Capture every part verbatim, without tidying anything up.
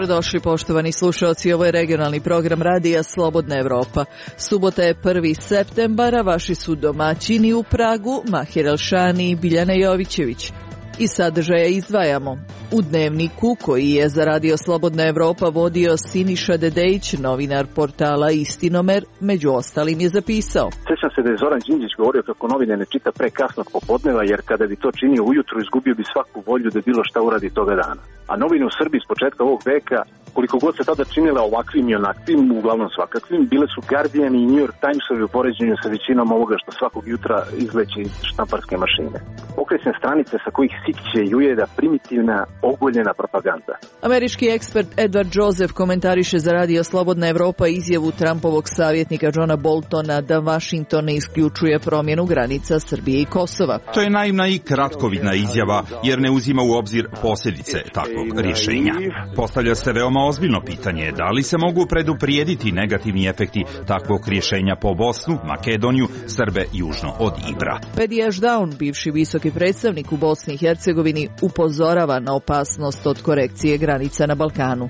Dobrodošli poštovani slušalci, ovo je regionalni program radija Slobodna Evropa. Subota je prvi septembar, a vaši su domaćini u Pragu, Mahir Elšani i Biljana Jovićević. Iz sadržaja izdvajamo. U Dnevniku, koji je za radio Slobodna Evropa vodio Siniša Dedejić, novinar portala Istinomer, među ostalim je zapisao: Sjećam se da je Zoran Đinđić govorio kako novine ne čita pre kasnog popodneva, jer kada bi to činio ujutru, izgubio bi svaku volju da bilo šta uradi toga dana. A novine u Srbiji s početka ovog veka, koliko god se tada činile ovakvim i onakvim, uglavnom svakakvim, bile su Guardian i New York Timesovi u poređenju sa većinom ovoga što svakog jutra izleće iz štamparske mašine. Okresne stranice sa kojih sikće i ujeda primitivna, ogoljena propaganda. Američki ekspert Edward Joseph komentariše za radio Slobodna Evropa izjavu Trumpovog savjetnika Johna Boltona da Vašington ne isključuje promjenu granica Srbije i Kosova. To je naivna i kratkovidna izjava, jer ne uzima u obzir posljedice takvog rješenja. Postavlja se veoma ozbiljno pitanje da li se mogu preduprijediti negativni efekti takvog rješenja po Bosnu, Makedoniju, Srbe južno od Ibra. Pedi Ashdown, bivši visoki predstavnik u Bosni i Hercegovini, upozorava na opasnost od korekcije granica na Balkanu.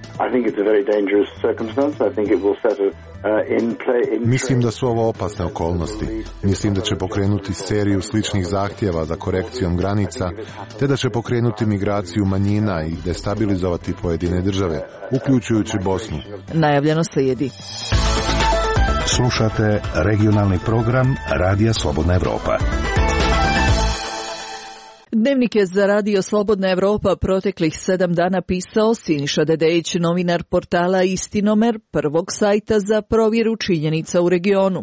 Mislim da su ovo opasne okolnosti. Mislim da će pokrenuti seriju sličnih zahtjeva za korekcijom granica, te da će pokrenuti migraciju manjina i destabilizovati pojedine države, uključujući Bosnu. Najavljeno slijedi. Slušate regionalni program Radija Slobodna Evropa. Dnevnik je za radio Slobodna Evropa proteklih sedam dana pisao Siniša Dedejić, novinar portala Istinomer, prvog sajta za provjeru činjenica u regionu.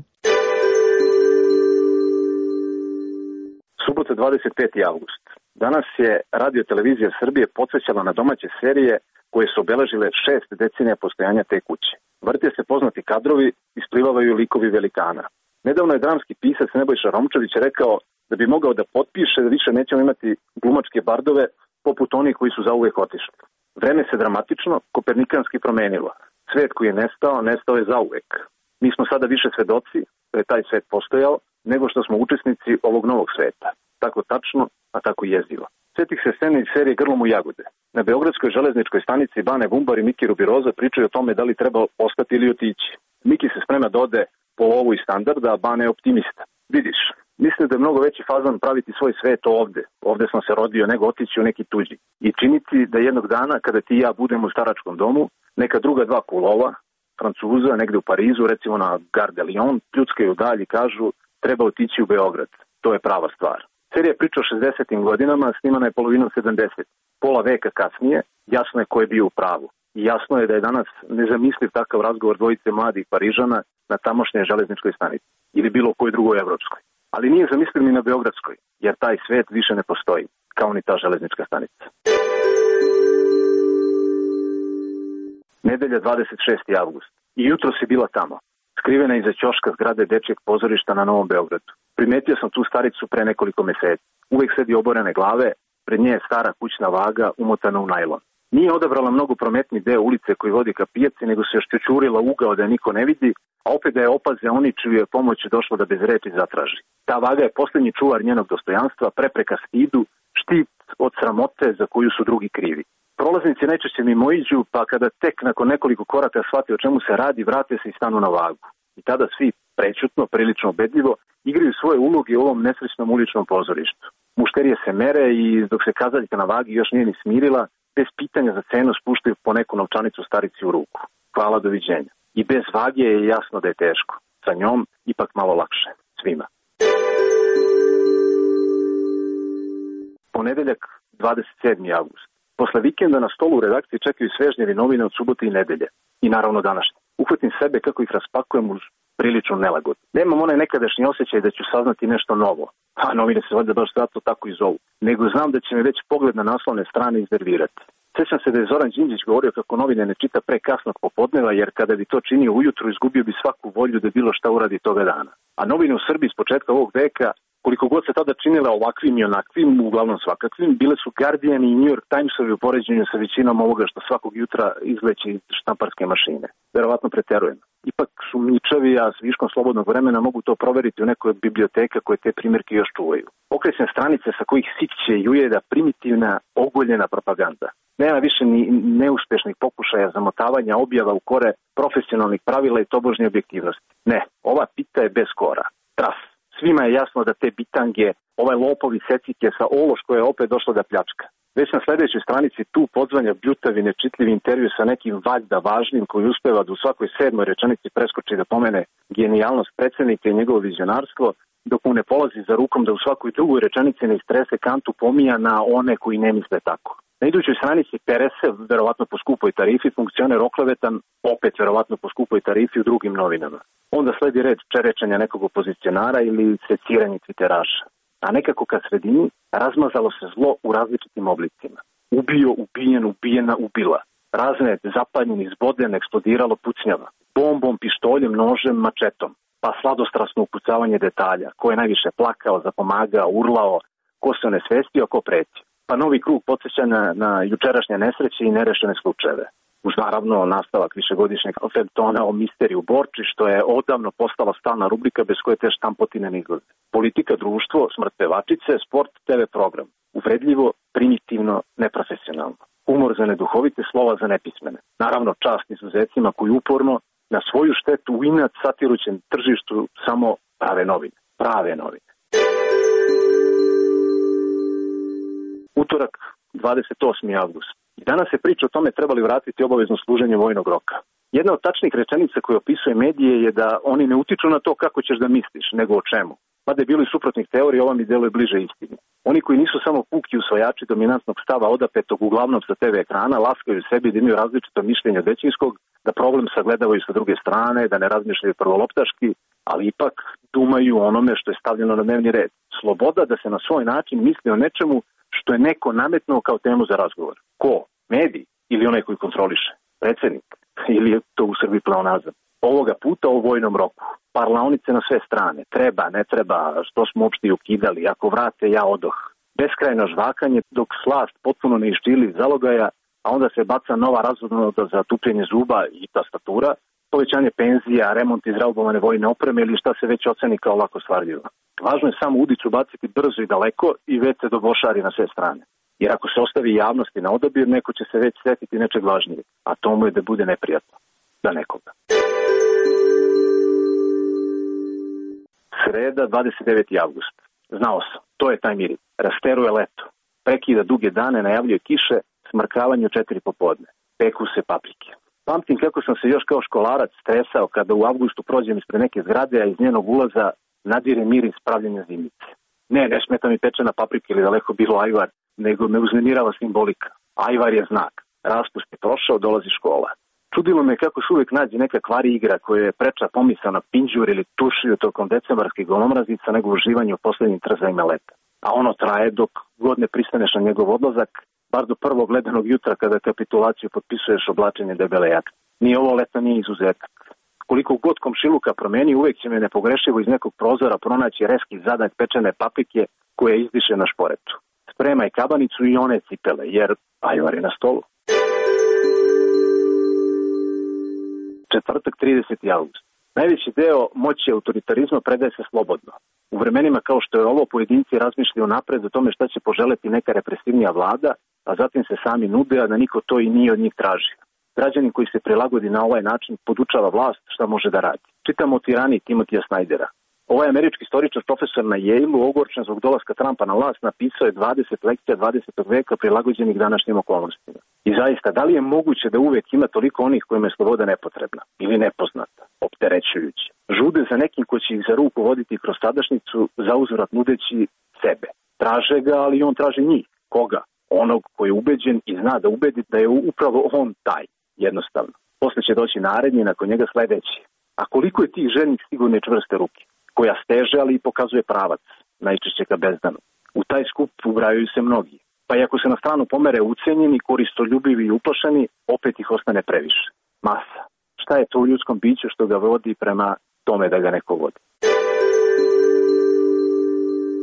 Subota dvadeset peti avgust. Danas je Radio Televizija Srbije podsjećala na domaće serije koje su obeležile šest decenija postojanja te kuće. Vrte se poznati kadrovi, isplivavaju likovi velikana. Nedavno je dramski pisac Nebojša Romčević rekao da bi mogao da potpiše da više nećemo imati glumačke bardove poput onih koji su zauvek otišli. Vreme se dramatično, kopernikanski promenilo. Svet koji je nestao, nestao je zauvek. Mi smo sada više svedoci da je taj svet postojao, nego što smo učesnici ovog novog sveta. Tako tačno, a tako jezivo. Sjetih se scene iz serije Grlom u jagode. Na Beogradskoj železničkoj stanici Bane Bumbar i Miki Rubiroza pričaju o tome da li treba ostati ili otići. Miki se sprema da ode po ovu i standarda, a Bane je optimista. Vidiš, mislim da je mnogo veći fazan praviti svoj svet ovde. Ovde sam se rodio, nego otići u neki tuđi. I činiti da jednog dana, kada ti i ja budemo u staračkom domu, neka druga dva kulova, Francuza, negde u Parizu, recimo na Gare de Lyon, pljuckaju dalje i kažu treba otići u Beograd. To je prava stvar. Serija priča o šezdesetim godinama, snimana je polovinom sedamdesetih. Pola veka kasnije, jasno je ko je bio u pravu. I jasno je da je danas nezamisliv takav razgovor dvojice mladih Parižana na tamošnjoj železničkoj stanici ili bilo kojoj drugoj evropskoj. Ali nije zamisliv ni na Beogradskoj, jer taj svet više ne postoji, kao ni ta železnička stanica. Nedelja dvadeset šesti avgust. I jutro si bila tamo, skrivena iza ćoška zgrade dečjeg pozorišta na Novom Beogradu. Primetio sam tu staricu pre nekoliko meseci. Uvijek sedi oborene glave, pred nje je stara kućna vaga umotana u najlon. Nije odabrala mnogo prometni deo ulice koji vodi ka pijaci, nego se još čučurila ugao da je niko ne vidi, a opet da je opaze oni čiju je pomoć došlo da bez reči zatraži. Ta vaga je posljednji čuvar njenog dostojanstva, prepreka stidu, štit od sramote za koju su drugi krivi. Prolaznici najčešće mimoiđu, pa kada tek nakon nekoliko koraka shvate o čemu se radi, vrate se i stanu na vagu. I tada svi prećutno, prilično ubedljivo, igraju svoje uloge u ovom nesrećnom uličnom pozorištu. Mušterije se mere i dok se kazaljka na vagi još nije ni smirila, bez pitanja za cenu spuštaju po neku novčanicu starici u ruku. Hvala, doviđenja. I bez vage je jasno da je teško. Sa njom ipak malo lakše. Svima. Ponedeljak, dvadeset sedmi avgust. Posle vikenda na stolu u redakciji čekaju svežnjevi novine od subote i nedelje. I naravno današnje. Uhvatim sebe kako ih raspakujem uz priličnu nelagodu. Nemam onaj nekadašnji osjećaj da ću saznati nešto novo. A novine se valjda baš zato tako i zovu. Nego znam da će me već pogled na naslovne strane iznervirati. Sjećam se da je Zoran Đinđić govorio kako novine ne čita pre kasnog popodneva, jer kada bi to činio ujutru, izgubio bi svaku volju da bilo šta uradi toga dana. A novine u Srbiji s početka ovog veka, Koliko god se tada činile ovakvim i onakvim, uglavnom svakakvim, bile su Guardian i New York Timesovi u poređenju sa većinom ovoga što svakog jutra izleće iz štamparske mašine. Verovatno preterujem. Ipak sumnjičavi, a s viškom slobodnog vremena mogu to proveriti u nekoj od biblioteka koje te primjerke još čuvaju. Okresne stranice sa kojih sikće i ujeda primitivna, ogoljena propaganda. Nema više ni neuspešnih pokušaja zamotavanja objava u kore profesionalnih pravila i tobožnje objektivnosti. Ne, ova pita je bez kora. Tras. Svima je jasno da te bitange, ovaj lopovi secike sa ološko je opet došlo da pljačka. Već na sljedećoj stranici tu podzvanja bljutavi, nečitljivi intervju sa nekim valjda važnim koji uspeva da u svakoj sedmoj rečenici preskoči da pomene genijalnost predsjednika i njegovo vizionarstvo, dok mu ne polazi za rukom da u svakoj drugoj rečenici ne istrese kantu pomija na one koji ne misle tako. Na idućoj stranici Perese, verovatno po skupoj tarifi, funkcioner oklevetan, opet verovatno po skupoj tarifi u drugim novinama. Onda sledi red čerečanja nekog opozicionara ili seciranje tviteraša. A nekako kad sredini razmazalo se zlo u različitim oblicima. Ubio, ubijen, ubijena, ubila. Razne zapaljen, izboden, eksplodiralo, pucnjava. Bombom, pištoljem, nožem, mačetom. Pa sladostrasno ukucavanje detalja. Ko je najviše plakao, zapomagao, urlao, ko se onesvestio, ko pretio. Pa novi krug podsjećanja na jučerašnje nesreće i nerešene slučajeve. Uz naravno nastavak višegodišnjeg feljtona o misteriju Borči, što je odavno postala stalna rubrika bez koje te štampotine ne izlaze. Politika, društvo, smrt pevačice, sport, te ve program. Uvredljivo, primitivno, neprofesionalno. Humor za neduhovite, slova za nepismene. Naravno čast izuzecima koji uporno na svoju štetu u inat satirućem tržištu samo prave novine. Prave novine. Utorak, dvadeset osmi avgust. I danas se priča o tome trebali vratiti obavezno služenje vojnog roka. Jedna od tačnih rečenica koje opisuje medije je da oni ne utiču na to kako ćeš da misliš, nego o čemu. Mada je bilo i suprotnih teorija, ova mi deluje bliže istini. Oni koji nisu samo puki usvajači dominantnog stava odapetog uglavnom sa te ve ekrana, laskaju sebi da imaju različito mišljenje od većinskog, da problem sagledavaju sa druge strane, da ne razmišljaju prvoloptaški, ali ipak dumaju onome što je stavljeno na dnevni red. Sloboda da se na svoj način misli o nečemu što je neko nametnuo kao temu za razgovor. Ko? Mediji ili onaj koji kontroliše? Predsjednik? Ili je to u Srbiji pleonazam? Ovoga puta o vojnom roku. Parlaonice na sve strane. Treba, ne treba, što smo uopšte ukidali. Ako vrate, ja odoh. Beskrajno žvakanje dok slast potpuno ne iščili iz zalogaja, a onda se baca nova razvodnoda za tupljenje zuba i tastatura, povećanje penzija, remont izraubovane vojne opreme ili šta se već oceni kao lako stvarljivo. Važno je samo udicu baciti brzo i daleko i već se dobošari na sve strane. Jer ako se ostavi javnosti na odabir, neko će se već setiti nečeg važnijeg, a to mu je da bude neprijatno za nekoga. Sreda, dvadeset deveti avgust. Znao sam, to je taj miris. Rasteruje leto. Prekida duge dane, najavljuje kiše, smrkavanje u četiri popodne. Peku se paprike. Pamtim kako sam se još kao školarac stresao kada u avgustu prođem ispred neke zgrade, a iz njenog ulaza nadire miris pravljenja zimice. Ne, ne smeta mi pečena paprika ili daleko bilo ajvar, nego me uznemirava simbolika. Ajvar je znak. Raspust je prošao, dolazi škola. Čudilo me kako se uvek nađe neka kvari igra koja je preča pomisao na pinđur ili tušiju tokom decembarskih golomrazica nego uživanje u poslednjim trzajima leta. A ono traje dok god ne pristaneš na njegov odlazak, bar do prvog ledenog jutra kada kapitulaciju potpisuješ oblačenje debele jakne. Ni ovo leto nije izuzetak. Koliko god komšiluka promeni, uvek će me nepogrešivo iz nekog prozora pronaći reski zadak pečene paprike koja izdiše na šporetu. Spremaj kabanicu i one cipele, jer ajvar je na stolu. Četvrtak, trideseti avgust. Najveći deo moći autoritarizma predaje se slobodno. U vremenima kao što je ovo, pojedinci razmišljaju napred o tome šta će poželeti neka represivnija vlada, a zatim se sami nude, a da niko to i nije od njih traži. Građanin koji se prilagodi na ovaj način podučava vlast šta može da radi. Čitamo o tiraniji Timotija Snydera. Ovaj američki istoričar, profesor na Yale-u, ogorčen zbog dolaska Trumpa na vlast, napisao je dvadeset lekcija dvadesetog veka prilagođenih današnjim okolnostima. I zaista, da li je moguće da uvek ima toliko onih kojima je sloboda nepotrebna ili nepoznata, opterećujući? Žude za nekim ko će ih za ruku voditi kroz sadašnjicu, za uzvrat nudeći sebe. Traže ga, ali on traži njih. Koga? Onog koji je ubeđen i zna da ubedi da je upravo on taj. Jednostavno. Posle će doći naredni, nakon njega sledeći. A koliko je tih željnih sigurne čvrste ruke, koja steže, ali i pokazuje pravac, najčešće ka bezdanu. U taj skup ubrajaju se mnogi. Pa i ako se na stranu pomere ucenjeni, koristoljubivi i uplašeni, opet ih ostane previše. Masa. Šta je to u ljudskom biću što ga vodi prema tome da ga neko vodi?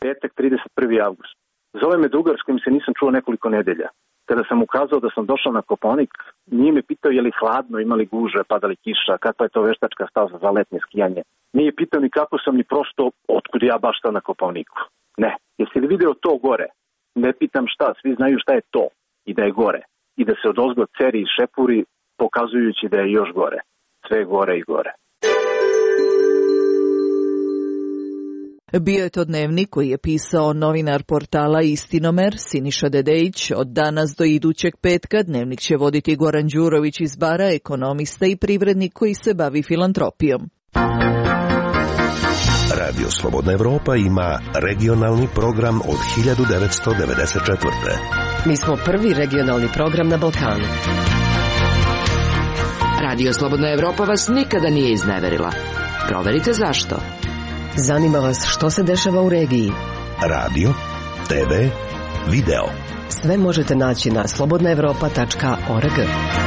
petak trideset prvi avgust. Zove me drugar s kojim se nisam čuo nekoliko nedelja. Kada sam ukazao da sam došao na Kopaonik, nije me pitao je li hladno, imali guže, padali kiša, kakva je to veštačka staza za letnje skijanje. Nije pitao ni kako sam, ni prosto otkud ja baš šta na Kopaoniku. Ne, jesi li video to gore? Ne pitam šta, svi znaju šta je to i da je gore. I da se odozgo ceri i šepuri, pokazujući da je još gore. Sve gore i gore. Bio je to dnevnik koji je pisao novinar portala Istinomer Siniša Dedejić. Od danas do idućeg petka dnevnik će voditi Goran Đurović iz Bara, ekonomista i privrednik koji se bavi filantropijom. Radio Slobodna Evropa ima regionalni program od hiljadu devetsto devedeset četvrte. Mi smo prvi regionalni program na Balkanu. Radio Slobodna Evropa vas nikada nije izneverila. Proverite zašto. Zanima vas što se dešava u regiji. Radio, te ve, video. Sve možete naći na slobodna evropa tačka org.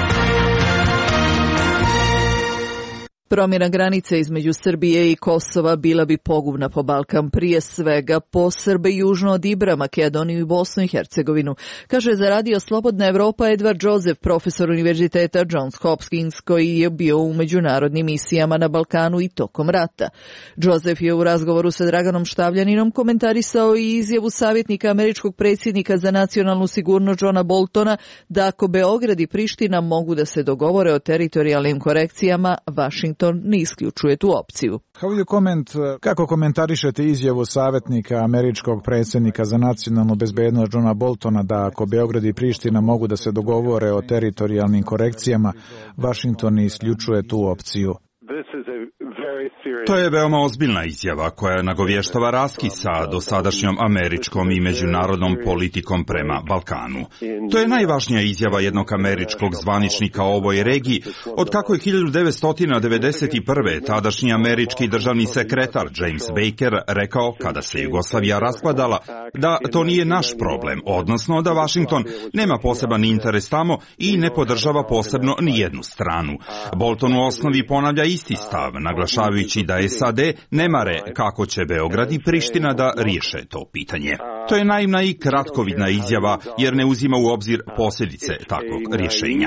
Promjena granice između Srbije i Kosova bila bi pogubna po Balkan, prije svega po Srbe južno od Ibra, Makedoniju i Bosnu i Hercegovinu, kaže za Radio Slobodna Evropa Edward Joseph, profesor Univerziteta Johns Hopkins, koji je bio u međunarodnim misijama na Balkanu i tokom rata. Joseph je u razgovoru sa Draganom Štavljaninom komentarisao i izjavu savjetnika američkog predsjednika za nacionalnu sigurnost Johna Boltona da ako Beograd i Priština mogu da se dogovore o teritorijalnim korekcijama, Washington ne isključuje tu opciju. Kako komentarišete izjavu savjetnika američkog predsjednika za nacionalnu bezbednost Johna Boltona da ako Beograd i Priština mogu da se dogovore o teritorijalnim korekcijama, Washington ne isključuje tu opciju? To je veoma ozbiljna izjava koja nagovještava raskid sa dosadašnjom američkom i međunarodnom politikom prema Balkanu. To je najvažnija izjava jednog američkog zvaničnika o ovoj regiji, od kako je hiljadu devetsto devedeset prve. tadašnji američki državni sekretar James Baker rekao, kada se Jugoslavija raskladala, da to nije naš problem, odnosno da Washington nema poseban interes tamo i ne podržava posebno ni jednu stranu. Bolton u osnovi ponavlja isti stav, naglašavajući da S A D ne mare kako će Beograd i Priština da riješe to pitanje. To je naivna i kratkovidna izjava jer ne uzima u obzir posljedice takvog rješenja.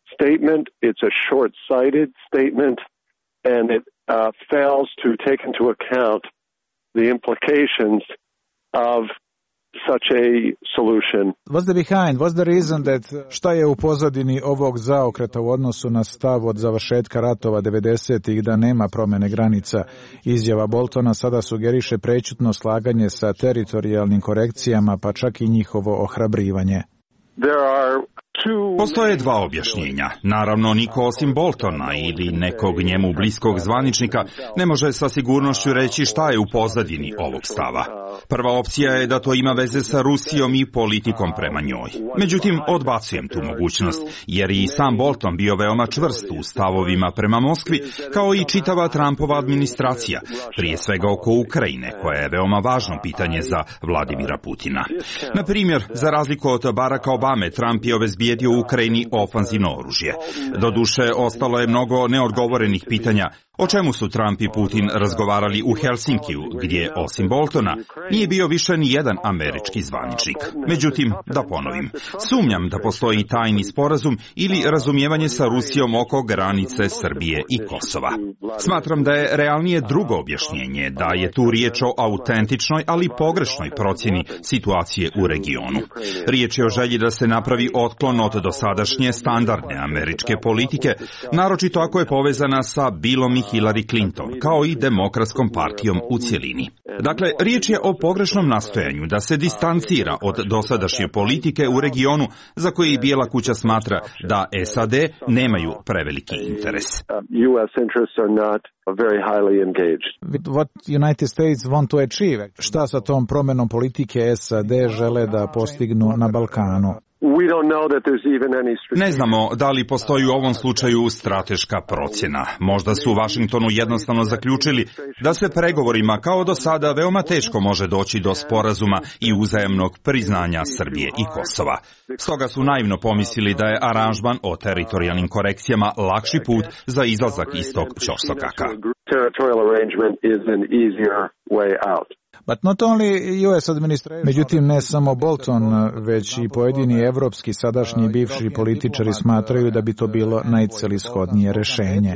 Such a solution. What's the behind? What's the reason that šta je u pozadini ovog zaokreta u odnosu na stav od završetka ratova devedesetih da nema promjene granica? Izjava Boltona sada sugeriše prećutno slaganje sa teritorijalnim korekcijama, pa čak i njihovo ohrabrivanje. There are Postoje dva objašnjenja. Naravno, niko osim Boltona ili nekog njemu bliskog zvaničnika ne može sa sigurnošću reći šta je u pozadini ovog stava. Prva opcija je da to ima veze sa Rusijom i politikom prema njoj. Međutim, odbacujem tu mogućnost, jer i sam Bolton bio veoma čvrst u stavovima prema Moskvi, kao i čitava Trumpova administracija, prije svega oko Ukrajine, koja je veoma važno pitanje za Vladimira Putina. Na primjer, za razliku od Baracka Obame, Trump je obezbijedio u Ukrajini ofanzivno oružje. Doduše, ostalo je mnogo neodgovorenih pitanja, o čemu su Trump i Putin razgovarali u Helsinkiju, gdje, osim Boltona, nije bio više ni jedan američki zvaničnik. Međutim, da ponovim, sumnjam da postoji tajni sporazum ili razumijevanje sa Rusijom oko granice Srbije i Kosova. Smatram da je realnije drugo objašnjenje, da je tu riječ o autentičnoj, ali pogrešnoj procjeni situacije u regionu. Riječ je o želji da se napravi otklon od dosadašnje standardne američke politike, naročito ako je povezana sa Billom i Hillary Clinton, kao i Demokratskom partijom u cjelini. Dakle, riječ je o pogrešnom nastojanju da se distancira od dosadašnje politike u regionu za koji Bijela kuća smatra da S A D nemaju preveliki interes. What United States want to achieve? Šta sa tom promjenom politike S A D žele da postignu na Balkanu? Ne znamo da li postoji u ovom slučaju strateška procjena. Možda su u Washingtonu jednostavno zaključili da se pregovorima kao do sada veoma teško može doći do sporazuma i uzajamnog priznanja Srbije i Kosova. Stoga su naivno pomislili da je aranžman o teritorijalnim korekcijama lakši put za izlazak iz tog ćorsokaka. But not only U S administration. Međutim, ne samo Bolton, već i pojedini evropski sadašnji i bivši političari smatraju da bi to bilo najcelishodnije rešenje.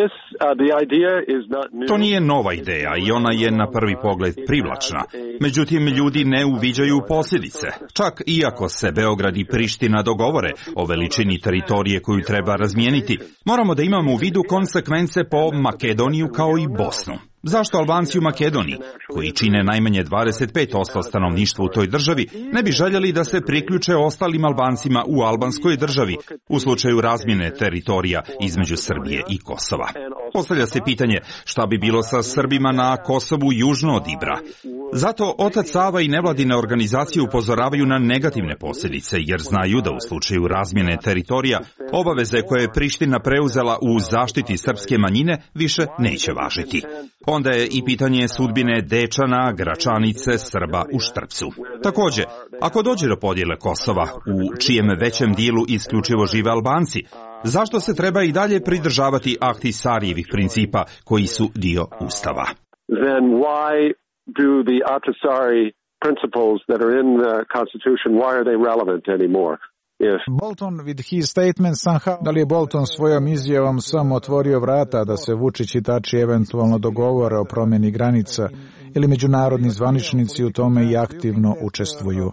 To nije nova ideja i ona je na prvi pogled privlačna. Međutim, ljudi ne uviđaju posljedice. Čak iako se Beograd i Priština dogovore o veličini teritorije koju treba razmijeniti, moramo da imamo u vidu konsekvence po Makedoniju kao i Bosnu. Zašto Albanci u Makedoniji, koji čine najmanje dvadeset pet posto stanovništva u toj državi, ne bi željeli da se priključe ostalim Albancima u albanskoj državi u slučaju razmjene teritorija između Srbije i Kosova? Postavlja se pitanje šta bi bilo sa Srbima na Kosovu južno od Ibra. Zato Otac Sava i nevladine organizacije upozoravaju na negativne posljedice, jer znaju da u slučaju razmjene teritorija obaveze koje je Priština preuzela u zaštiti srpske manjine više neće važiti. Onda je i pitanje sudbine Dečana, Gračanice, Srba u Štrpcu. Također, ako dođe do podjele Kosova, u čijem većem dijelu isključivo žive Albanci, zašto se treba i dalje pridržavati Ahtisarijevih principa koji su dio Ustava? Then why do the Ahtisaari principles that are in the Constitution, why are they relevant anymore? Yes. Bolton with his statement somehow, da li je Bolton svojom izjavom samo otvorio vrata da se Vučić i Tači eventualno dogovore o promjeni granica ili međunarodni zvaničnici u tome i aktivno učestvuju?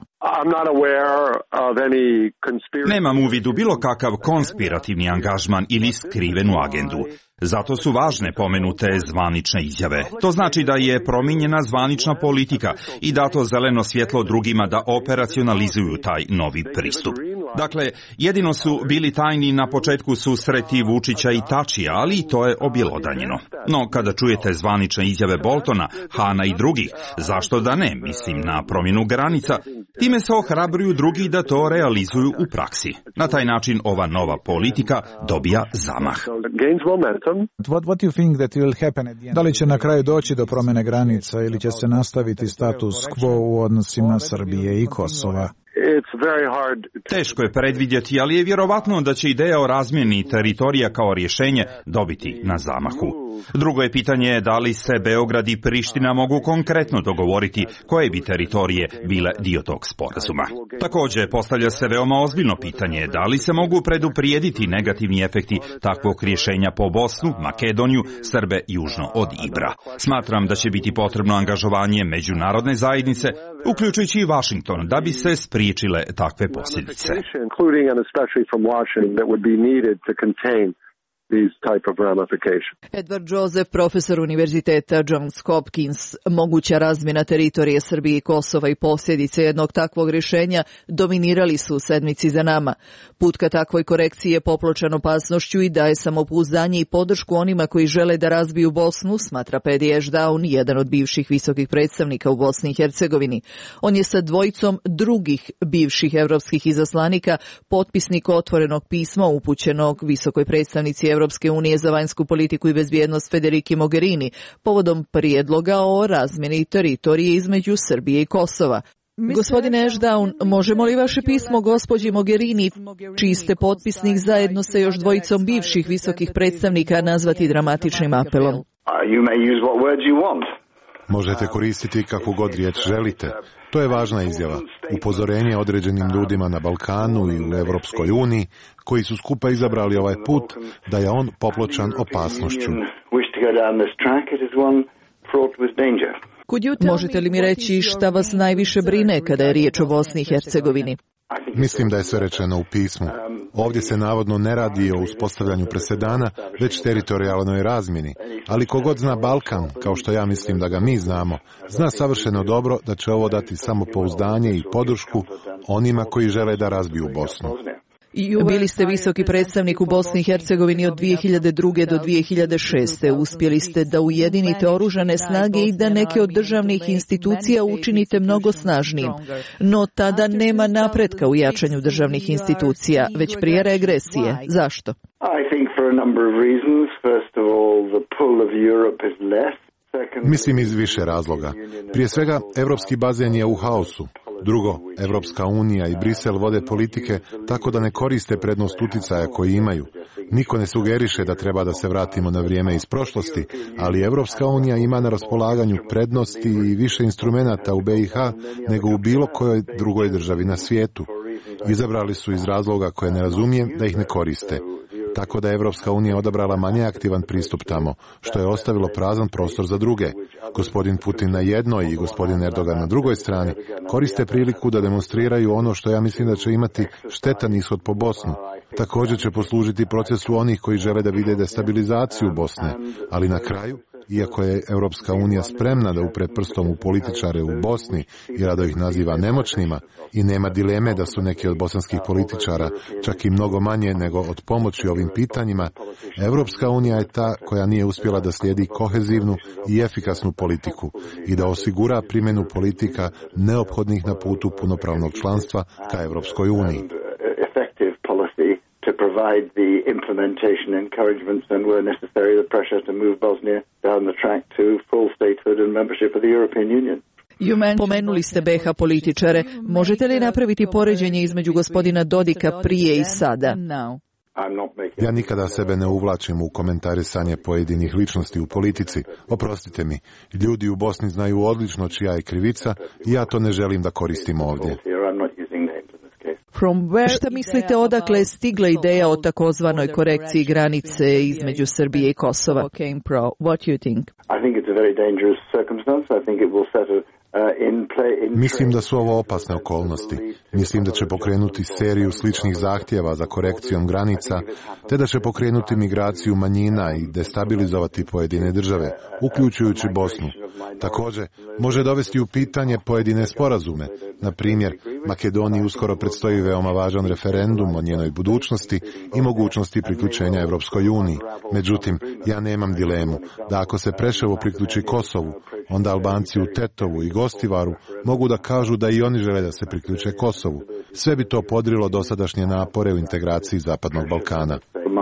Nemam u vidu bilo kakav konspirativni angažman ili skrivenu agendu. Zato su važne pomenute zvanične izjave. To znači da je promijenjena zvanična politika i dato zeleno svjetlo drugima da operacionalizuju taj novi pristup. Dakle, jedino su bili tajni na početku susreti Vučića i Tačija, ali i to je objelodanjeno. No, kada čujete zvanične izjave Boltona, Hana i drugih, zašto da ne, mislim na promjenu granica, time se ohrabruju drugi da to realizuju u praksi. Na taj način ova nova politika dobija zamah. What, what do you think that will happen at the end? Da li će na kraju doći do promjene granica ili će se nastaviti status quo u odnosima Srbije i Kosova? Teško je predvidjeti, ali je vjerovatno da će ideja o razmjeni teritorija kao rješenje dobiti na zamahu. Drugo je pitanje da li se Beograd i Priština mogu konkretno dogovoriti koje bi teritorije bile dio tog sporazuma. Također postavlja se veoma ozbiljno pitanje da li se mogu preduprijediti negativni efekti takvog rješenja po Bosnu, Makedoniju, Srbe južno od Ibra. Smatram da će biti potrebno angažovanje međunarodne zajednice, uključujući i Washington, da bi se spriječile takve posljedice. Edward Joseph, profesor Univerziteta Johns Hopkins. Moguća razmjena teritorije Srbije i Kosova i posljedice jednog takvog rješenja dominirali su u sedmici za nama. Put ka takvoj korekciji je popločan opasnošću i daje samopouzdanje i podršku onima koji žele da razbiju Bosnu, smatra Paddy Ashdown, jedan od bivših visokih predstavnika u Bosni i Hercegovini. On je sa dvojicom drugih bivših evropskih izaslanika potpisnik otvorenog pisma upućenog visokoj predstavnici Evropske unije za vanjsku politiku i bezbjednost Federiki Mogherini povodom prijedloga o razmjeni teritorije između Srbije i Kosova. Gospodine Ashdown, možemo li vaše pismo gospođi Mogherini, čiji ste potpisnik zajedno sa još dvojicom bivših visokih predstavnika, nazvati dramatičnim apelom? Možete koristiti kakvu god riječ želite. To je važna izjava. Upozorenje određenim ljudima na Balkanu i u Evropskoj uniji, koji su skupa izabrali ovaj put, da je on popločan opasnošću. Možete li mi reći šta vas najviše brine kada je riječ o Bosni i Hercegovini? Mislim da je sve rečeno u pismu. Ovdje se navodno ne radi o uspostavljanju presedana, već teritorijalnoj razmjeni. Ali kogod zna Balkan, kao što ja mislim da ga mi znamo, zna savršeno dobro da će ovo dati samopouzdanje i podršku onima koji žele da razbiju Bosnu. Bili ste visoki predstavnik u Bosni i Hercegovini od dvije hiljade druge do dvije hiljade šeste. Uspjeli ste da ujedinite oružane snage i da neke od državnih institucija učinite mnogo snažnijim. No tada nema napretka u jačanju državnih institucija, već prije regresije. Zašto? Mislim iz više razloga. Prije svega, evropski bazen je u haosu. Drugo, Evropska unija i Brisel vode politike tako da ne koriste prednost uticaja koji imaju. Niko ne sugeriše da treba da se vratimo na vrijeme iz prošlosti, ali Evropska unija ima na raspolaganju prednosti i više instrumenata u be i ha nego u bilo kojoj drugoj državi na svijetu. Izabrali su iz razloga koje ne razumijem da ih ne koriste. Tako da je Evropska unija odabrala manje aktivan pristup tamo, što je ostavilo prazan prostor za druge. Gospodin Putin na jednoj i gospodin Erdogan na drugoj strani koriste priliku da demonstriraju ono što ja mislim da će imati štetan ishod po Bosnu. Također će poslužiti procesu onih koji žele da vide destabilizaciju Bosne, ali na kraju, iako je Europska unija spremna da upre prstom u političare u Bosni i rado ih naziva nemoćnima, i nema dileme da su neki od bosanskih političara čak i mnogo manje nego od pomoći ovim pitanjima, Europska unija je ta koja nije uspjela da slijedi kohezivnu i efikasnu politiku i da osigura primjenu politika neophodnih na putu punopravnog članstva ka Europskoj uniji. To provide the implementation encouragements and where necessary the pressure to move Bosnia down the track to full statehood and membership of the European Union. Pomenuli ste be ha političare. Možete li napraviti poređenje između gospodina Dodika prije i sada? Ja nikada sebe ne uvlačim u komentarisanje pojedinih ličnosti u politici. Oprostite mi, ljudi u Bosni znaju odlično čija je krivica i ja to ne želim da koristim ovdje. Šta mislite odakle je stigla ideja o takozvanoj korekciji granice između Srbije i Kosova? What you think? I think it's a very dangerous circumstance. I think it will set a Mislim da su ovo opasne okolnosti. Mislim da će pokrenuti seriju sličnih zahtjeva za korekcijom granica, te da će pokrenuti migraciju manjina i destabilizovati pojedine države, uključujući Bosnu. Također, može dovesti u pitanje pojedine sporazume. Na primjer, Makedoniji uskoro predstoji veoma važan referendum o njenoj budućnosti i mogućnosti priključenja Evropskoj uniji. Međutim, ja nemam dilemu da ako se Preševo priključi Kosovu, onda Albanci u Tetovu i Gostivaru mogu da kažu da i oni žele da se priključe Kosovu. Sve bi to podrilo dosadašnje napore u integraciji Zapadnog Balkana.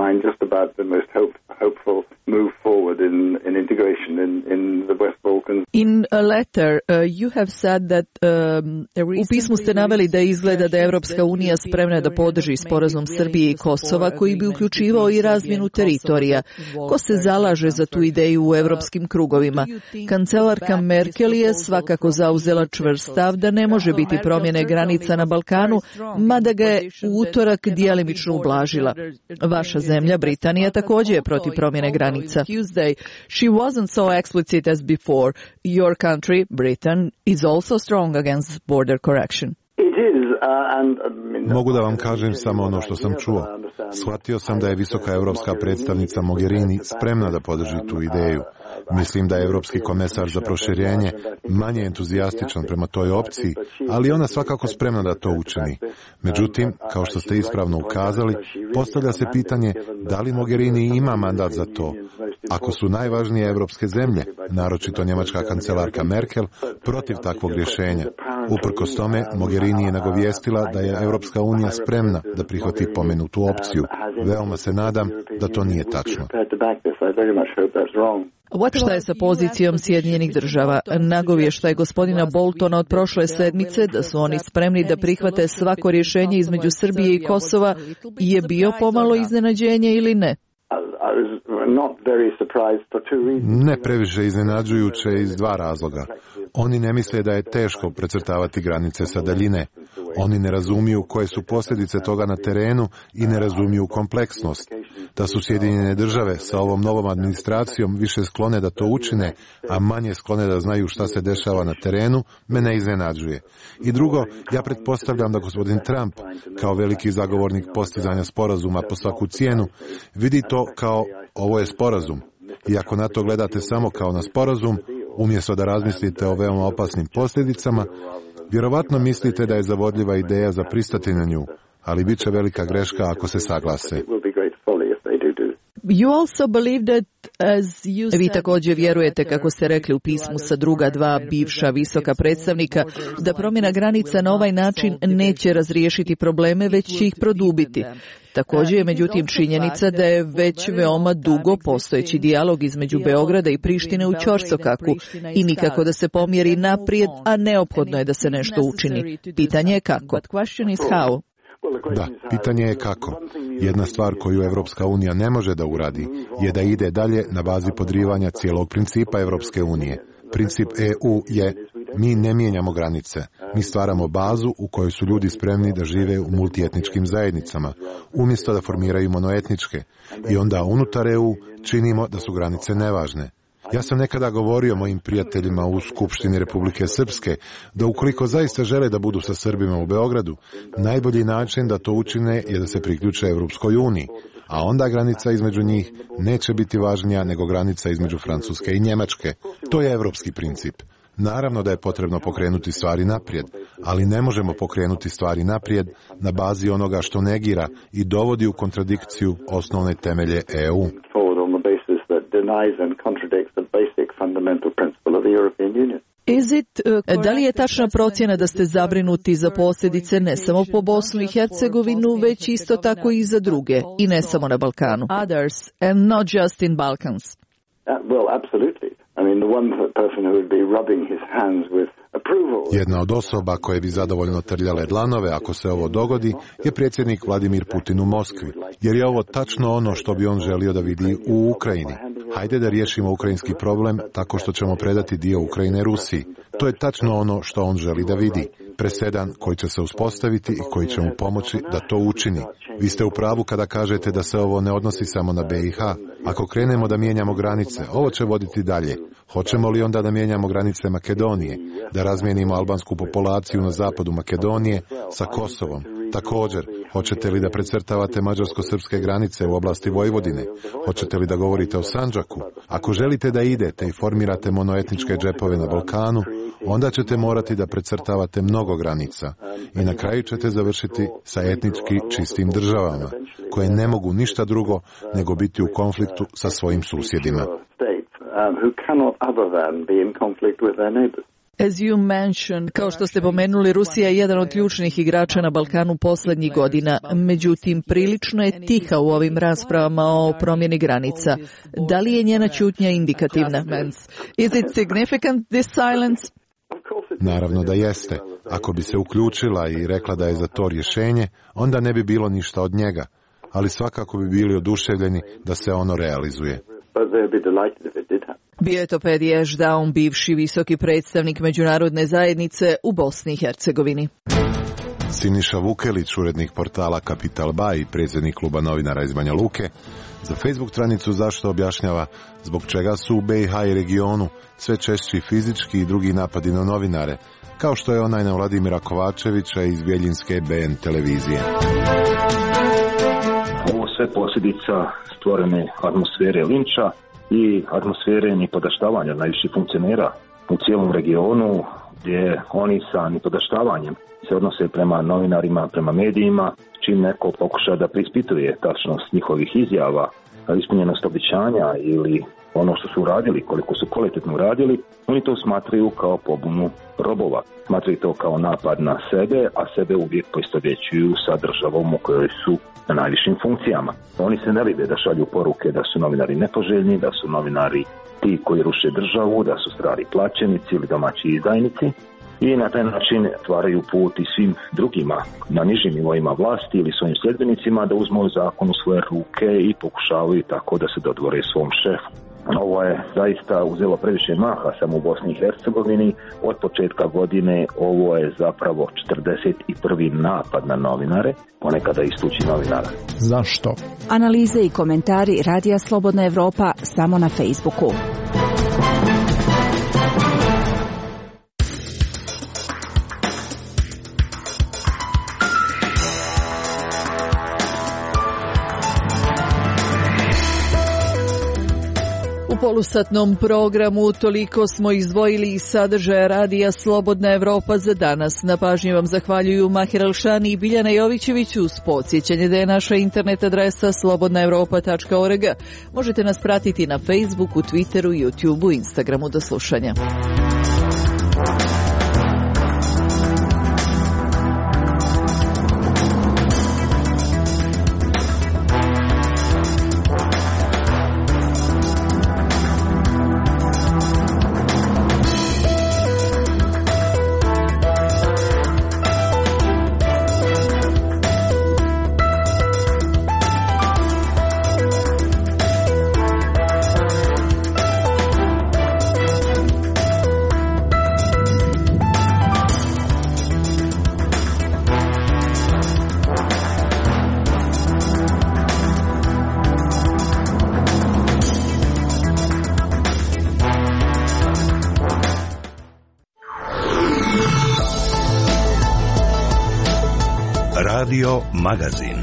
In a letter, uh, you have said that um, u pismu ste naveli da izgleda da je Evropska unija spremna da podrži sporazum Srbije i Kosova koji bi uključivao i razmjenu teritorija. Ko se zalaže za tu ideju u evropskim krugovima? Kancelarka Merkel je svakako zauzela čvrst stav da ne može biti promjene granica na Balkanu, mada ga je u utorak djelimično ublažila. Vaša zemlja, Britanija, također je protiv promjene granica. Tuesday, she wasn't so explicit as before. Your country, Britain, is also strong against border correction. Mogu da vam kažem samo ono što sam čuo. Shvatio sam da je visoka europska predstavnica Mogherini spremna da podrži tu ideju. Mislim da je Europski komesar za proširenje manje entuzijastičan prema toj opciji, ali ona svakako spremna da to učini. Međutim, kao što ste ispravno ukazali, postavlja se pitanje da li Mogherini ima mandat za to. Ako su najvažnije europske zemlje, naročito njemačka kancelarka Merkel, protiv takvog rješenja. Uprkos tome, Mogherini je nagovijestila da je Europska unija spremna da prihvati pomenutu opciju. Veoma se nadam da to nije tačno. Šta je sa pozicijom Sjedinjenih država? Nagovještaj je gospodina Boltona od prošle sedmice da su oni spremni da prihvate svako rješenje između Srbije i Kosova je bio pomalo iznenađenje ili ne? Ne previše iznenađujuće iz dva razloga. Oni ne misle da je teško precrtavati granice sa daljine. Oni ne razumiju koje su posljedice toga na terenu i ne razumiju kompleksnost. Da su Sjedinjene države sa ovom novom administracijom više sklone da to učine, a manje sklone da znaju šta se dešava na terenu, me ne iznenađuje. I drugo, ja pretpostavljam da gospodin Trump, kao veliki zagovornik postizanja sporazuma po svaku cijenu, vidi to kao ovo je sporazum. I ako na to gledate samo kao na sporazum, umjesto da razmislite o veoma opasnim posljedicama, vjerovatno mislite da je zavodljiva ideja za pristati na nju, ali bit će velika greška ako se saglase. You also believe that as you Vi također vjerujete, kako ste rekli u pismu sa druga dva bivša visoka predstavnika, da promjena granica na ovaj način neće razriješiti probleme, već će ih produbiti. Također je međutim činjenica da je već veoma dugo postojeći dijalog između Beograda i Prištine u ćorsokaku i nikako da se pomjeri naprijed, a neophodno je da se nešto učini. Pitanje je kako. Da, pitanje je kako. Jedna stvar koju Evropska unija ne može da uradi je da ide dalje na bazi podrivanja cijelog principa Evropske unije. Princip E U je mi ne mijenjamo granice, mi stvaramo bazu u kojoj su ljudi spremni da žive u multietničkim zajednicama, umjesto da formiraju monoetničke, i onda unutar E U činimo da su granice nevažne. Ja sam nekada govorio mojim prijateljima u Skupštini Republike Srpske da ukoliko zaista žele da budu sa Srbima u Beogradu, najbolji način da to učine je da se priključe Evropskoj uniji, a onda granica između njih neće biti važnija nego granica između Francuske i Njemačke. To je evropski princip. Naravno da je potrebno pokrenuti stvari naprijed, ali ne možemo pokrenuti stvari naprijed na bazi onoga što negira i dovodi u kontradikciju osnovne temelje E U. Is it, uh, da li je tačna procjena da ste zabrinuti za posljedice ne samo po Bosnu i Hercegovinu, već isto tako i za druge, i ne samo na Balkanu? Others, and not just in Balkans. Uh, well, absolutely. I mean, the one person who would be rubbing his hands with approval. Jedna od osoba koje bi zadovoljno trljale dlanove ako se ovo dogodi je predsjednik Vladimir Putin u Moskvi, jer je ovo tačno ono što bi on želio da vidi u Ukrajini. Hajde da riješimo ukrajinski problem tako što ćemo predati dio Ukrajine Rusiji. To je tačno ono što on želi da vidi. Presedan koji će se uspostaviti i koji će mu pomoći da to učini. Vi ste u pravu kada kažete da se ovo ne odnosi samo na B i H. Ako krenemo da mijenjamo granice, ovo će voditi dalje. Hoćemo li onda da mijenjamo granice Makedonije, da razmijenimo albansku populaciju na zapadu Makedonije sa Kosovom? Također, hoćete li da precrtavate mađarsko-srpske granice u oblasti Vojvodine? Hoćete li da govorite o Sandžaku? Ako želite da idete i formirate monoetničke džepove na Balkanu, onda ćete morati da precrtavate mnogo granica i na kraju ćete završiti sa etnički čistim državama, koje ne mogu ništa drugo nego biti u konfliktu sa svojim susjedima. As you mentioned, kao što ste pomenuli, Rusija je jedan od ključnih igrača na Balkanu posljednjih godina, međutim prilično je tiha u ovim raspravama o promjeni granica. Da li je njena ćutnja indikativna? Is it significant, this silence? Naravno da jeste. Ako bi se uključila i rekla da je za to rješenje, onda ne bi bilo ništa od njega, ali svakako bi bili oduševljeni da se ono realizuje. Bio je to Pedi Ešdaun, bivši visoki predstavnik međunarodne zajednice u Bosni i Hercegovini. Siniša Vukelić, urednik portala Kapital Ba i predsjednik kluba novinara iz Banja Luke, za Facebook stranicu Zašto objašnjava zbog čega su u B i H i regionu sve češći fizički i drugi napadi na novinare, kao što je onaj na Vladimira Kovačevića iz Bjeljinske B N televizije. Ovo sve posljedica stvorene atmosfere linča i atmosfere nipodaštavanja najviših funkcionera u cijelom regionu, gdje oni sa nipodaštavanjem se odnose prema novinarima, prema medijima, čim neko pokuša da preispituje tačnost njihovih izjava, ispunjenost obećanja ili ono što su uradili, koliko su kvalitetno uradili, oni to smatraju kao pobunu robova. Smatraju to kao napad na sebe, a sebe uvijek poistovjećuju sa državom u kojoj su na najvišim funkcijama. Oni se ne libe da šalju poruke da su novinari nepoželjni, da su novinari ti koji ruše državu, da su strani plaćenici ili domaći izdajnici, i na taj način stvaraju put i svim drugima na nižim nivoima vlasti ili svojim sljedbenicima da uzmu zakon u svoje ruke i pokušavaju tako da se dodvore svom šefu. Ovo je zaista uzelo previše maha samo u Bosni i Hercegovini. Od početka godine ovo je zapravo četrdeset prvi napad na novinare, ponekada istući novinara. Zašto? Analize i komentari Radija Slobodna Evropa samo na Facebooku. U polusatnom programu toliko smo izdvojili iz sadržaja radija Slobodna Evropa za danas. Na pažnji vam zahvaljuju Mahir Elšani i Biljana Jovićević uz podsjećanje da je naša internet adresa slobodna evropa tačka org. Možete nas pratiti na Facebooku, Twitteru, YouTubeu, Instagramu. Do slušanja. Radio Magazin.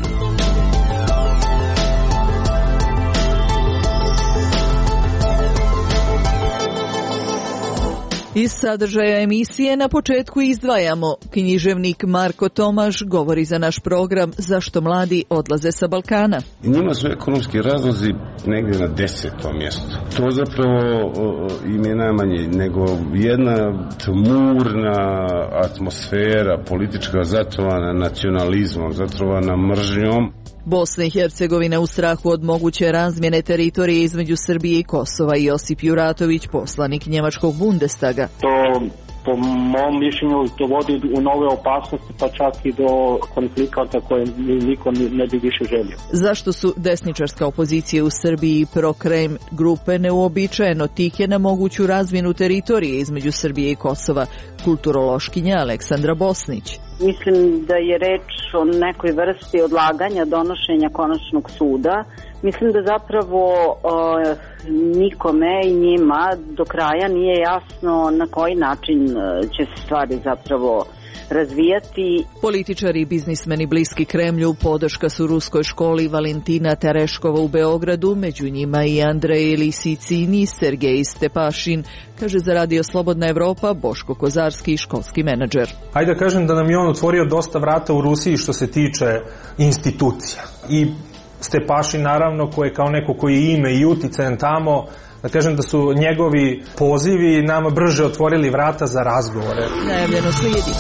Iz sadržaja emisije na početku izdvajamo. Književnik Marko Tomaš govori za naš program Zašto mladi odlaze sa Balkana. Njima su ekonomski razlozi negdje na desetom mjestu. To zapravo im je najmanje nego jedna tmurna atmosfera politička zatrovana nacionalizmom, zatrovana mržnjom. Bosna i Hercegovina u strahu od moguće razmjene teritorije između Srbije i Kosova. Josip Juratović, poslanik njemačkog Bundestaga. To po mom mišljenju dovodi u nove opasnosti, pa čak i do konflikata koje niko ne bi više želio. Zašto su desničarska opozicija u Srbiji i pro-Kreml grupe neuobičajeno tihe na moguću razmjenu teritorije između Srbije i Kosova? Kulturološkinja Aleksandra Bosnić. Mislim da je reč o nekoj vrsti odlaganja donošenja konačnog suda. Mislim da zapravo uh, nikome i njima do kraja nije jasno na koji način će se stvari zapravo razvijati. Političari i biznismeni bliski Kremlju podrška su ruskoj školi Valentina Tereškova u Beogradu, među njima i Andrej Lisicini, Sergej Stepašin, kaže za Radio Slobodna Evropa Boško Kozarski, školski menadžer. Hajde da kažem da nam je on otvorio dosta vrata u Rusiji što se tiče institucija. I Stepašin naravno, koji je kao neko koji je ime i uticajan tamo, da kažem da su njegovi pozivi nama brže otvorili vrata za razgovore. Najavljeno slijedi.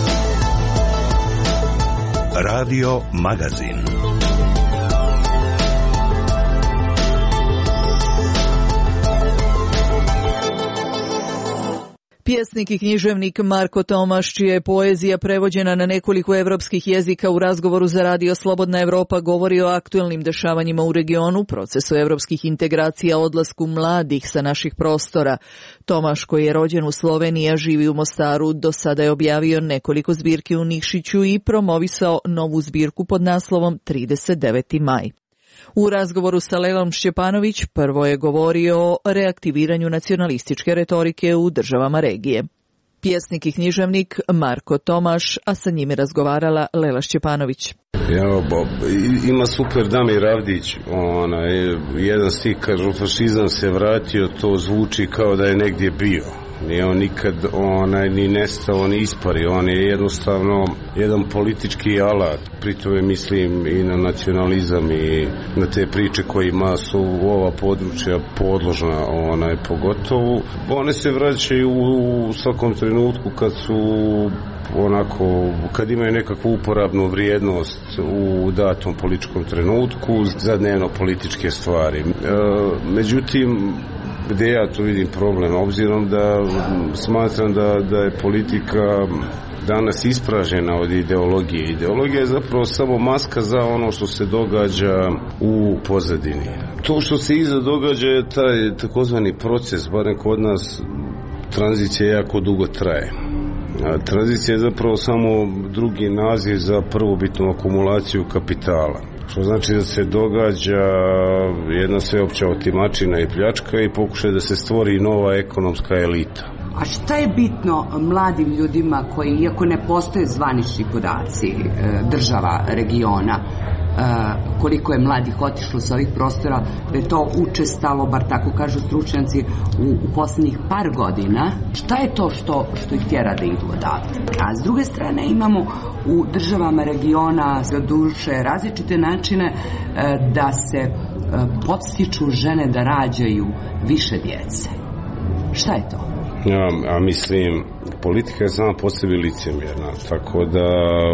Radio Magazin. Pjesnik i književnik Marko Tomaš, čija je poezija prevođena na nekoliko evropskih jezika, u razgovoru za Radio Slobodna Evropa govori o aktuelnim dešavanjima u regionu, procesu evropskih integracija, odlasku mladih sa naših prostora. Tomaš, koji je rođen u Sloveniji, a živi u Mostaru, do sada je objavio nekoliko zbirki u Nikšiću i promovisao novu zbirku pod naslovom trideset deveti maj. U razgovoru sa Lelom Šćepanović prvo je govorio o reaktiviranju nacionalističke retorike u državama regije. Pjesnik i književnik Marko Tomaš, a sa njime razgovarala Lela Šćepanović. Ja, Bob, ima super Damir Avdić, onaj, jedan stih kaže, fašizam se vratio, to zvuči kao da je negdje bio. Nije on nikad onaj, ni nestao, ni ispario, on je jednostavno jedan politički alat, pritome mislim i na nacionalizam i na te priče kojima su ova područja podložna, onaj, pogotovo. One se vraćaju u svakom trenutku kad su onako, kad imaju nekakvu uporabnu vrijednost u datom političkom trenutku za dnevno političke stvari. E, međutim, gdje ja tu vidim problem, obzirom da smatram da, da je politika danas ispražena od ideologije. Ideologija je zapravo samo maska za ono što se događa u pozadini. To što se iza događa je taj takozvani proces, barem kod nas tranzicija jako dugo traje. A tranzicija je zapravo samo drugi naziv za prvobitnu akumulaciju kapitala. Što znači da se događa jedna sveopća otimačina i pljačka i pokušaj da se stvori nova ekonomska elita. A šta je bitno mladim ljudima koji, iako ne postoje zvanični podaci država, regiona, koliko je mladih otišlo sa ovih prostora, da je to učestalo, bar tako kažu stručnjaci, u, u posljednjih par godina. Šta je to što, što ih tjera da idu odavde? A s druge strane imamo u državama regiona za duše različite načine da se podstiču žene da rađaju više djece. Šta je to? Ja, a mislim, politika je sama po sebi licemjerna, tako da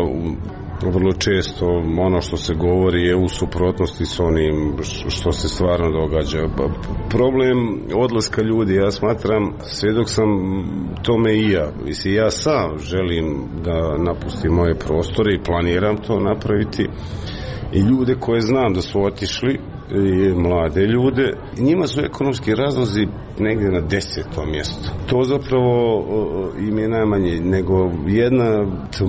vrlo često ono što se govori je u suprotnosti s onim što se stvarno događa. Problem odlaska ljudi, ja smatram, sve dok sam tome i ja, mislim, ja sam želim da napustim moje prostore i planiram to napraviti, i ljude koje znam da su otišli, i mlade ljude, njima su ekonomski razlozi negdje na desetom mjestu. To zapravo im je najmanje, nego jedna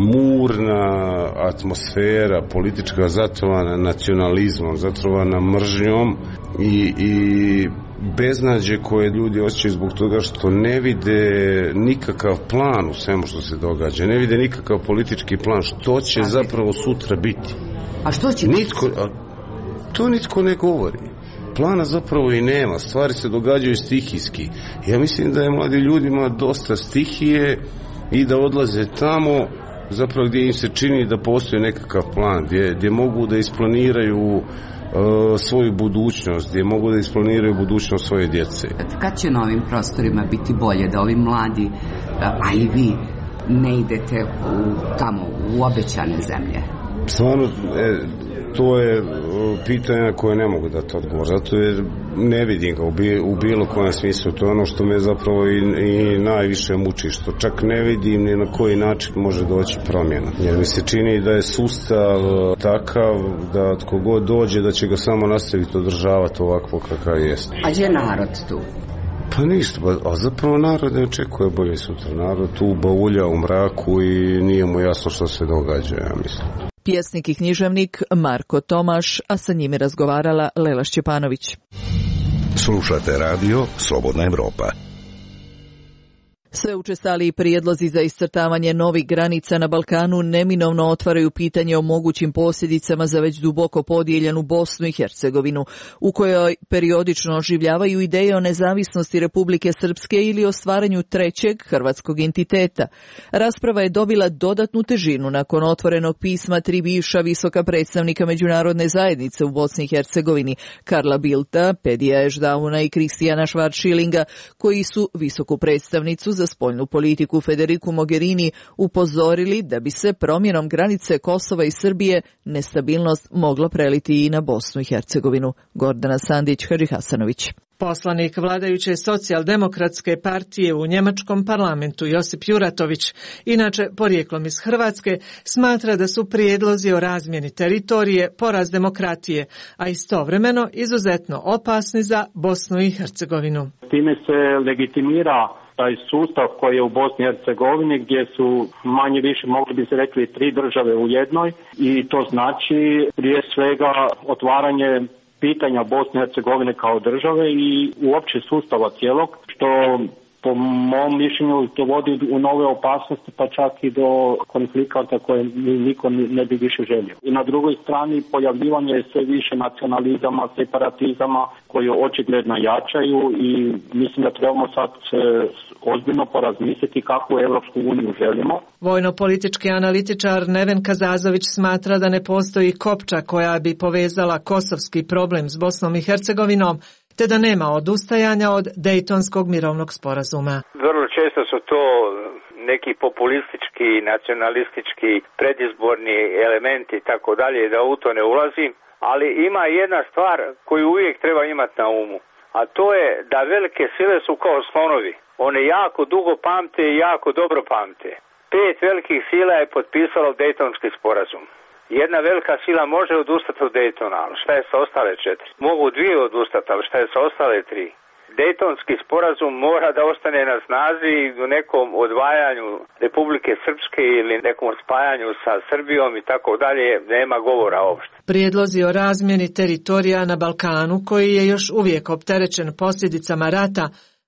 tmurna atmosfera politička zatrovana nacionalizmom, zatrovana mržnjom i, i beznađe koje ljudi osjećaju zbog toga što ne vide nikakav plan u svemu što se događa, ne vide nikakav politički plan, što će zapravo sutra biti. A što će nitko, a to nitko ne govori. Plana zapravo i nema, stvari se događaju stihijski. Ja mislim da je mladi ljudima dosta stihije i da odlaze tamo zapravo gdje im se čini da postoji nekakav plan, gdje, gdje mogu da isplaniraju uh, svoju budućnost, gdje mogu da isplaniraju budućnost svoje djece. Kad će na ovim prostorima biti bolje da ovi mladi, a i vi, ne idete u, tamo u obećane zemlje? Stvarno, e, to je pitanje koje ne mogu dati odgovor, zato jer ne vidim ga u, bi, u bilo kojem smislu. To je ono što me zapravo i, i najviše muči, što čak ne vidim ni na koji način može doći promjena. Jer mi se čini da je sustav takav da tko god dođe da će ga samo nastaviti održavati ovako kakav jest. A gdje je narod tu? Pa ništa, a zapravo narod ne očekuje bolje sutra. Narod tu baulja u mraku i nije mu jasno što se događa, ja mislim. Pjesnik i književnik Marko Tomaš, a sa njim je razgovarala Lela Šćepanović. Slušate radio Slobodna Evropa. Sve učestaliji prijedlozi za iscrtavanje novih granica na Balkanu neminovno otvaraju pitanje o mogućim posljedicama za već duboko podijeljenu Bosnu i Hercegovinu, u kojoj periodično oživljavaju ideje o nezavisnosti Republike Srpske ili o stvaranju trećeg hrvatskog entiteta. Rasprava je dobila dodatnu težinu nakon otvorenog pisma tri bivša visoka predstavnika međunarodne zajednice u Bosni i Hercegovini, Karla Bildta, Pedija Ešdauna i Kristijana Švarčilinga, koji su visoku predstavnicu za spoljnu politiku Federiku Mogherini upozorili da bi se promjenom granice Kosova i Srbije nestabilnost mogla preliti i na Bosnu i Hercegovinu. Gordana Sandić, Hadži Hasanović. Poslanik vladajuće socijaldemokratske partije u njemačkom parlamentu Josip Juratović, inače porijeklom iz Hrvatske, smatra da su prijedlozi o razmjeni teritorije poraz demokratije, a istovremeno izuzetno opasni za Bosnu i Hercegovinu. Time se legitimira taj sustav koji je u Bosni i Hercegovini gdje su manje više mogli bi se rekli tri države u jednoj, i to znači prije svega otvaranje pitanja Bosne i Hercegovine kao države i uopće sustava cijelog, što po mom mišljenju to vodi u nove opasnosti, pa čak i do konflikata koje niko ne bi više želio. I na drugoj strani pojavljivanje sve više nacionalizama, separatizama koji očigledno jačaju, i mislim da trebamo sad ozbiljno porazmisliti kakvu Europsku uniju želimo. Vojno-politički analitičar Neven Kazazović smatra da ne postoji kopča koja bi povezala kosovski problem s Bosnom i Hercegovinom, te da nema odustajanja od Dejtonskog mirovnog sporazuma. Vrlo često su to neki populistički, nacionalistički, predizborni elementi i tako dalje, da u to ne ulazim, ali ima jedna stvar koju uvijek treba imati na umu, a to je da velike sile su kao slonovi. One jako dugo pamte i jako dobro pamte. Pet velikih sila je potpisalo Dejtonski sporazum. Jedna velika sila može odustati od Dejtona, ali šta je sa ostale četiri? Mogu dvije odustati, ali šta je sa ostale tri? Dejtonski sporazum mora da ostane na snazi u nekom odvajanju Republike Srpske ili nekom spajanju sa Srbijom i tako dalje, nema govora uopšte. Prijedlozi o razmjeni teritorija na Balkanu, koji je još uvijek opterećen posljedicama rata,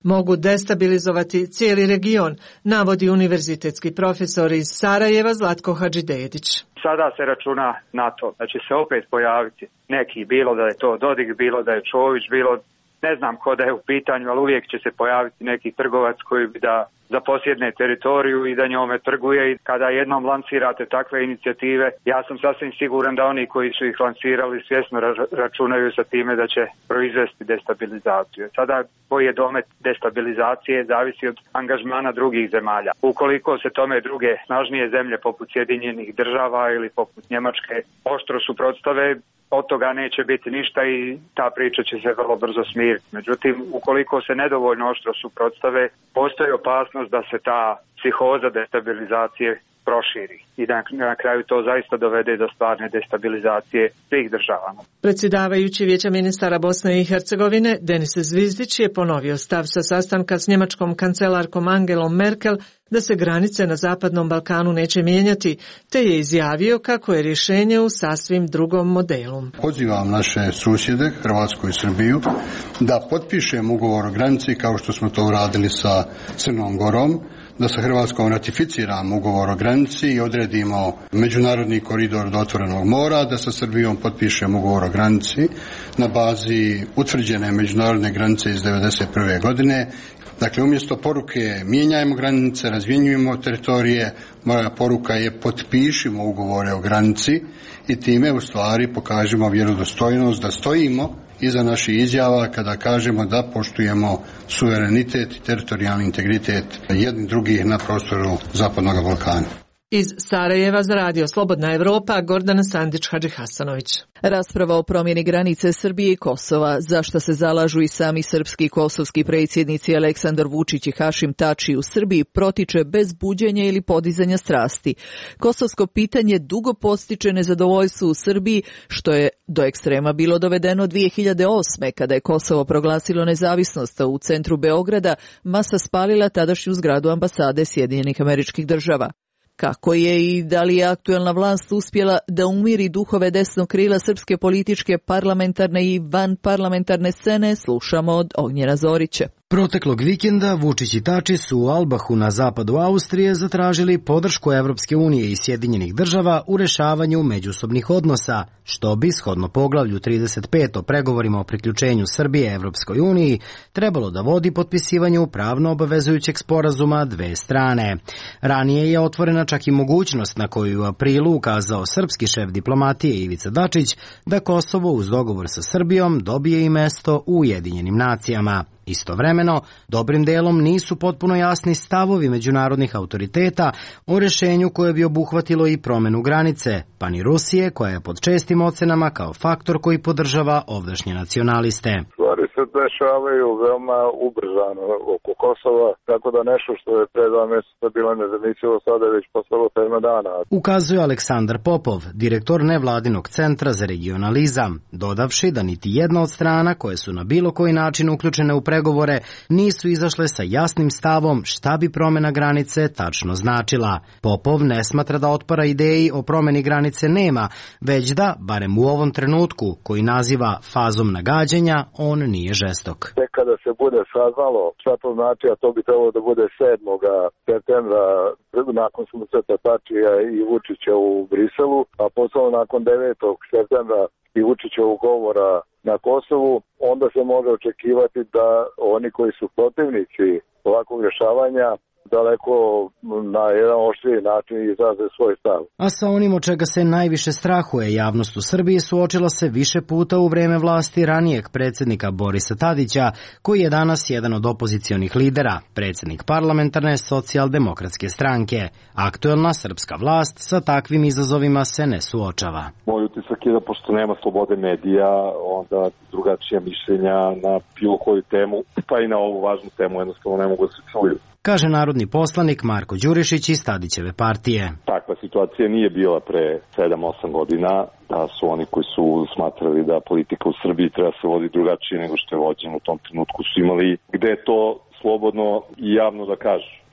mogu destabilizovati cijeli region, navodi univerzitetski profesor iz Sarajeva Zlatko Hadžidedić. Sada se računa na to da će se opet pojaviti neki, bilo da je to Dodik, bilo da je Čović, bilo ne znam ko da je u pitanju, ali uvijek će se pojaviti neki trgovac koji bi da zaposjedne teritoriju i da njome trguje, i kada jednom lansirate takve inicijative, ja sam sasvim siguran da oni koji su ih lansirali svjesno računaju sa time da će proizvesti destabilizaciju. Sada koji je domet destabilizacije zavisi od angažmana drugih zemalja. Ukoliko se tome druge snažnije zemlje poput Sjedinjenih država ili poput Njemačke oštro suprotstave, od toga neće biti ništa i ta priča će se vrlo brzo smiriti. Međutim, ukoliko se nedovoljno oštro suprotstave, postoji opasnost da se ta psihoza destabilizacije proširi i da na kraju to zaista dovede do stvarne destabilizacije svih država. Predsjedavajući Vijeća ministara Bosne i Hercegovine Denis Zvizdić je ponovio stav sa sastanka s njemačkom kancelarkom Angelom Merkel da se granice na Zapadnom Balkanu neće mijenjati, te je izjavio kako je rješenje u sasvim drugom modelu. Pozivam naše susjede, Hrvatsku i Srbiju, da potpišemo ugovor o granici kao što smo to uradili sa Crnom Gorom, da sa Hrvatskom ratificiramo ugovor o granici i odredimo međunarodni koridor do otvorenog mora, da sa Srbijom potpišemo ugovor o granici na bazi utvrđene međunarodne granice iz devedeset prve godine. Dakle, umjesto poruke mijenjajmo granice, razvjenjujemo teritorije, moja poruka je potpišimo ugovore o granici i time u stvari pokažemo vjerodostojnost da stojimo iza naših izjava kada kažemo da poštujemo suverenitet i teritorijalni integritet jednih drugih na prostoru Zapadnog Balkana. Iz Sarajeva za Radio Slobodna Evropa, Gordana Sandić-Hadžihasanović. Rasprava o promjeni granice Srbije i Kosova, za što se zalažu i sami srpski i kosovski predsjednici Aleksandar Vučić i Hašim Tači u Srbiji, protiče bez buđenja ili podizanja strasti. Kosovsko pitanje dugo podstiče nezadovoljstvo u Srbiji, što je do ekstrema bilo dovedeno dvije hiljade osme. kada je Kosovo proglasilo nezavisnost, u centru Beograda masa spalila tadašnju zgradu ambasade Sjedinjenih Američkih Država. Kako je i da li je aktuelna vlast uspjela da umiri duhove desnog krila srpske političke, parlamentarne i vanparlamentarne scene, slušamo od Ognjena Zorića. Proteklog vikenda Vučić i Tači su u Albahu na zapadu Austrije zatražili podršku Evropske unije i Sjedinjenih država u rešavanju međusobnih odnosa, što bi, shodno poglavlju trideset pet o pregovorima o priključenju Srbije Evropskoj uniji, trebalo da vodi potpisivanju pravno obavezujućeg sporazuma dve strane. Ranije je otvorena čak i mogućnost na koju u aprilu ukazao srpski šef diplomatije Ivica Dačić da Kosovo uz dogovor sa Srbijom dobije i mesto u Ujedinjenim nacijama. Istovremeno, dobrim delom nisu potpuno jasni stavovi međunarodnih autoriteta o rešenju koje bi obuhvatilo i promenu granice, pa ni Rusije, koja je pod čestim ocenama kao faktor koji podržava ovdašnje nacionaliste. Stvari se dešavaju veoma ubrzano oko Kosova, tako da nešto što je pre dva mjeseca bilo nezamislivo sada je već postalo tema dana. Ukazuje Aleksandar Popov, direktor nevladinog centra za regionalizam, dodavši da niti jedna od strana koje su na bilo koji način uključene u pregovore nisu izašle sa jasnim stavom šta bi promjena granice tačno značila. Popov ne smatra da otpora ideji o promjeni granice nema, već da, barem u ovom trenutku, koji naziva fazom nagađanja, on nije žestok. Tek kada se bude saznalo šta to znači, a to bi trebalo da bude sedmog septembra nakon susreta Tačija i Vučića u Briselu, a posle nakon devetog septembra i Vučićevog govora na Kosovu, onda se može očekivati da oni koji su protivnici ovakvog rješavanja daleko na jedan oštriji način izraze svoj stav. A sa onim od čega se najviše strahuje javnost u Srbiji suočila se više puta u vreme vlasti ranijeg predsjednika Borisa Tadića, koji je danas jedan od opozicionih lidera, predsjednik parlamentarne socijaldemokratske stranke. Aktuelna srpska vlast sa takvim izazovima se ne suočava. Moj utisak je da pošto nema slobode medija, onda drugačija mišljenja na bilo koju temu, pa i na ovu važnu temu jednostavno ne mogu da se čuju, kaže narodni poslanik Marko Đurišić iz Tadićeve partije. Takva situacija nije bila pre sedam osam godina, da su oni koji su smatrali da politika u Srbiji treba se vodi drugačije nego što je vođeno u tom trenutku su imali gde je to slobodno i javno da kažu.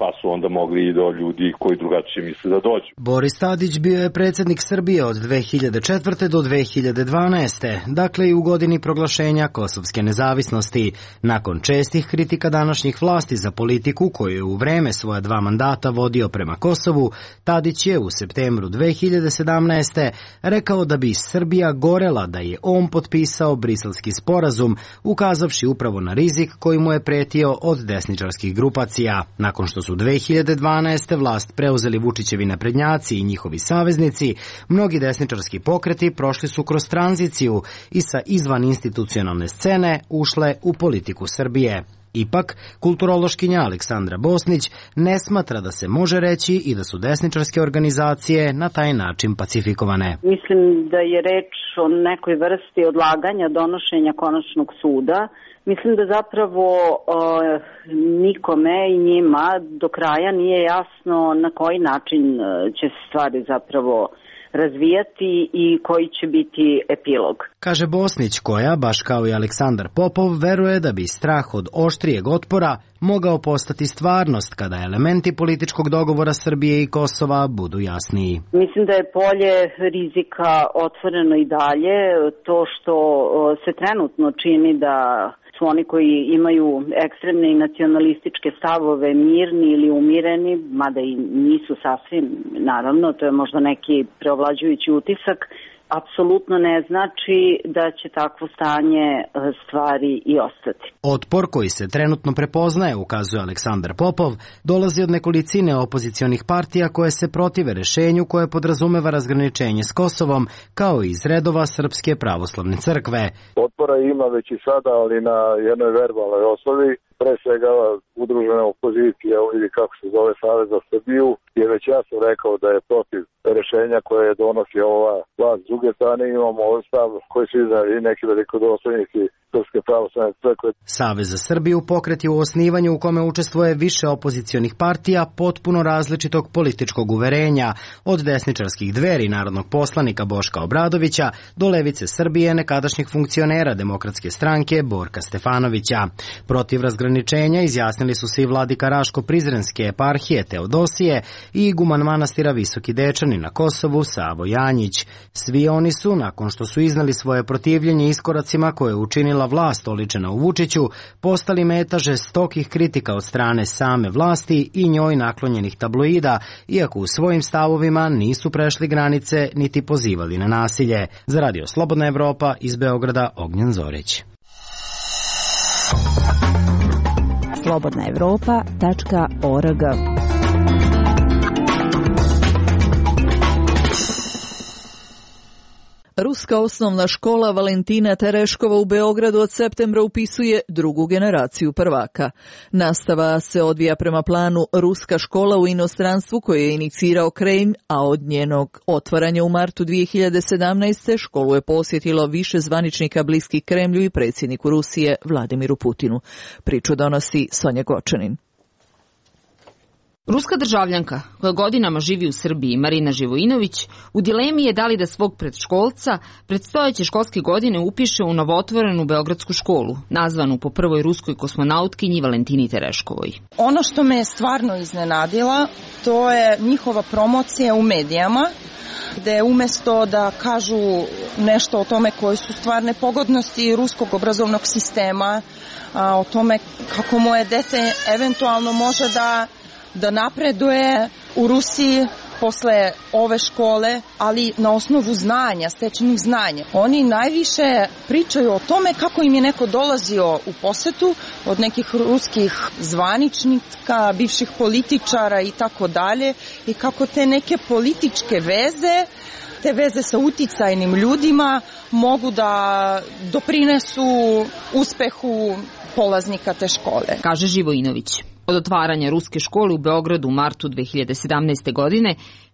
pa su onda mogli i do ljudi koji drugačije misle da dođu. Boris Tadić bio je predsjednik Srbije od dve hiljade četvrte do dve hiljade dvanaeste, dakle i u godini proglašenja kosovske nezavisnosti. Nakon čestih kritika današnjih vlasti za politiku koju je u vreme svoja dva mandata vodio prema Kosovu, Tadić je u septembru dve hiljade sedamnaeste. rekao da bi Srbija gorela da je on potpisao briselski sporazum, ukazavši upravo na rizik koji mu je pretio od desničarskih grupacija. Nakon što su dve hiljade dvanaeste. vlast preuzeli Vučićevi naprednjaci i njihovi saveznici, mnogi desničarski pokreti prošli su kroz tranziciju i sa izvan institucionalne scene ušle u politiku Srbije. Ipak, kulturološkinja Aleksandra Bosnić ne smatra da se može reći i da su desničarske organizacije na taj način pacifikovane. Mislim da je reč o nekoj vrsti odlaganja donošenja konačnog suda. Mislim da zapravo o, nikome i njima do kraja nije jasno na koji način će se stvari zapravo razvijati i koji će biti epilog. Kaže Bosnić, koja, baš kao i Aleksandar Popov, veruje da bi strah od oštrijeg otpora mogao postati stvarnost kada elementi političkog dogovora Srbije i Kosova budu jasniji. Mislim da je polje rizika otvoreno i dalje. To što se trenutno čini da su oni koji imaju ekstremne i nacionalističke stavove mirni ili umireni, mada i nisu sasvim, naravno, to je možda neki preovlađujući utisak, apsolutno ne znači da će takvo stanje stvari i ostati. Otpor koji se trenutno prepoznaje, ukazuje Aleksandar Popov, dolazi od nekolicine opozicionih partija koje se protive rešenju koje podrazumeva razgraničenje s Kosovom, kao i iz redova Srpske pravoslavne crkve. Otpora ima već i sada, ali na jednoj verbalnoj osnovi. Pre svega udružena opozicija, ili kako se zove Savez za Srbiju, je već jasno rekao da je protiv rešenja koje donosi ova vlast. S druge strane imamo stav koji su izdali neki velikodostojnici Srpske pravoslavne crkve. Savez za Srbiju pokret je u osnivanju u kome učestvuje više opozicionih partija potpuno različitog političkog uverenja, od desničarskih Dveri narodnog poslanika Boška Obradovića do Levice Srbije nekadašnjih funkcionera Demokratske stranke Borka Stefanovića. Protiv razgraničenja izjasnili su se i vladika Raško-Prizrenske eparhije Teodosije i iguman manastira Visoki Dečani na Kosovu Savo Janjić. Svi oni su, nakon što su iznali svoje protivljenje iskoracima koje je učinila vlast oličena u Vučiću, postali meta žestokih kritika od strane same vlasti i njoj naklonjenih tabloida, iako u svojim stavovima nisu prešli granice niti pozivali na nasilje. Za Radio Slobodna Evropa iz Beograda, Ognjen Zorić. slobodna evropa tačka org. Ruska osnovna škola Valentina Tereškova u Beogradu od septembra upisuje drugu generaciju prvaka. Nastava se odvija prema planu Ruska škola u inostranstvu koju je inicirao Kremlj, a od njenog otvaranja u martu dve hiljade sedamnaeste. školu je posjetilo više zvaničnika bliskih Kremlju i predsjedniku Rusije Vladimiru Putinu. Priču donosi Sonja Gočanin. Ruska državljanka, koja godinama živi u Srbiji, Marina Živojinović, u dilemi je da li da svog predškolca predstojeće školske godine upiše u novootvorenu beogradsku školu, nazvanu po prvoj ruskoj kosmonautkinji Valentini Tereškovoj. Ono što me je stvarno iznenadila, to je njihova promocija u medijama, gde umesto da kažu nešto o tome koje su stvarne pogodnosti ruskog obrazovnog sistema, a, o tome kako moje dete eventualno može da da napreduje u Rusiji posle ove škole, ali na osnovu znanja, stečenih znanja. Oni najviše pričaju o tome kako im je neko dolazio u posetu od nekih ruskih zvaničnika, bivših političara i tako dalje, i kako te neke političke veze, te veze sa uticajnim ljudima mogu da doprinesu uspehu polaznika te škole. Kaže Živojinović. Od otvaranja ruske škole u Beogradu u martu dve hiljade sedamnaeste. godine,